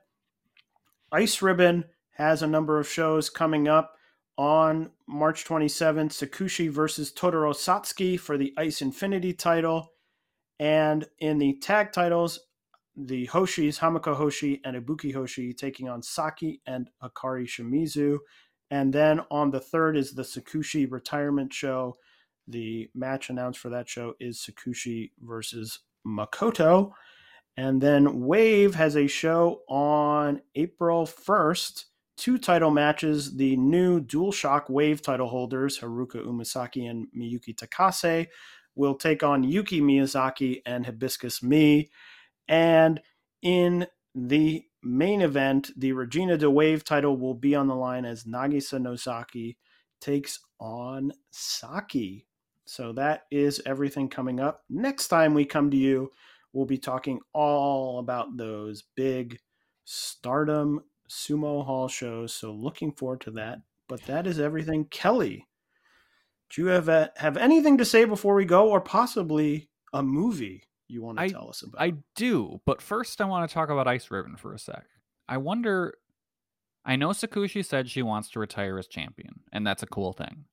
Ice Ribbon has a number of shows coming up. On March twenty-seventh, Sakushi versus Totoro Satsuki for the Ice Infinity title. And in the tag titles, the Hoshis, Hamako Hoshi and Ibuki Hoshi, taking on Saki and Hikari Shimizu. And then on the third is the Sakushi retirement show. The match announced for that show is Sakushi versus Makoto. And then Wave has a show on April first. Two title matches. The new DualShock Wave title holders, Haruka Umasaki and Miyuki Takase, will take on Yuki Miyazaki and Hibiscus Me. And in the main event, the Regina de Wave title will be on the line as Nagisa Nozaki takes on Saki. So that is everything coming up. Next time we come to you, we'll be talking all about those big Stardom Sumo Hall shows. So looking forward to that. But that is everything. Kelly, do you have a, have anything to say before we go, or possibly a movie you want to I, tell us about? I do, but first I want to talk about Ice Ribbon for a sec. I wonder, I know Sakushi said she wants to retire as champion, and that's a cool thing.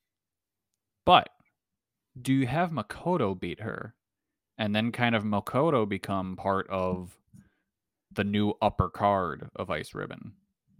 But do you have Makoto beat her, and then kind of Makoto become part of the new upper card of Ice Ribbon?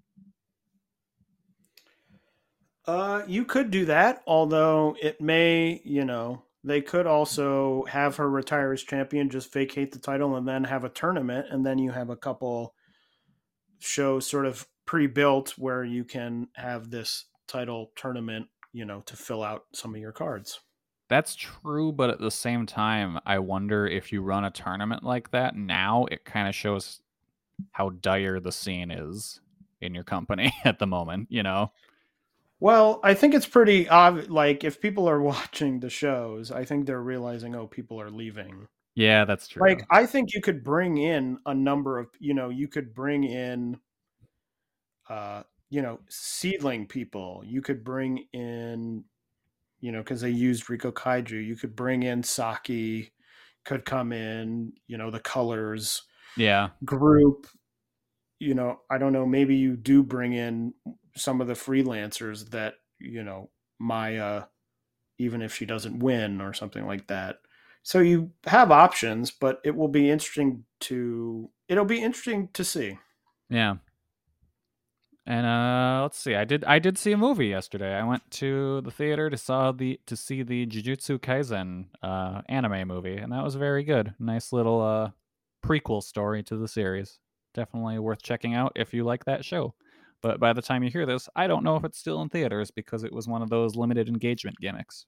Uh, you could do that, although it may, you know, they could also have her retire as champion, just vacate the title, and then have a tournament, and then you have a couple shows sort of pre-built where you can have this title tournament, you know, to fill out some of your cards. That's true, but at the same time, I wonder if you run a tournament like that now, it kind of shows how dire the scene is in your company at the moment, you know? Well, I think it's pretty obvious. Like, if people are watching the shows, I think they're realizing, oh, people are leaving. Yeah, that's true. Like, I think you could bring in a number of, you know, you could bring in, uh, you know, seedling people. You could bring in, you know, because they used Riko Kaiju. You could bring in Saki, could come in, you know, the Colors yeah. group. You know, I don't know, maybe you do bring in some of the freelancers that, you know, Maya, even if she doesn't win or something like that. So you have options, but it will be interesting to, it'll be interesting to see. Yeah. And uh, let's see. I did. I did see a movie yesterday. I went to the theater to saw the to see the Jujutsu Kaisen uh, anime movie, and that was very good. Nice little uh, prequel story to the series. Definitely worth checking out if you like that show. But by the time you hear this, I don't know if it's still in theaters because it was one of those limited engagement gimmicks.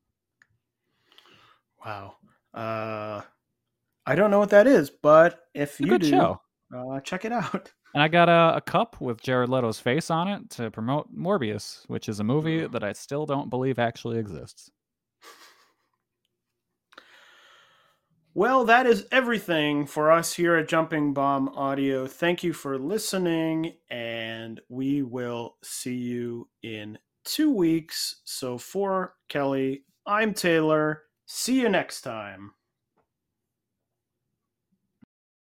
Wow. Uh, I don't know what that is, but if It's a you good do, show. Uh, check it out. And I got a, a cup with Jared Leto's face on it to promote Morbius, which is a movie that I still don't believe actually exists. Well, that is everything for us here at Jumping Bomb Audio. Thank you for listening, and we will see you in two weeks. So for Kelly, I'm Taylor. See you next time.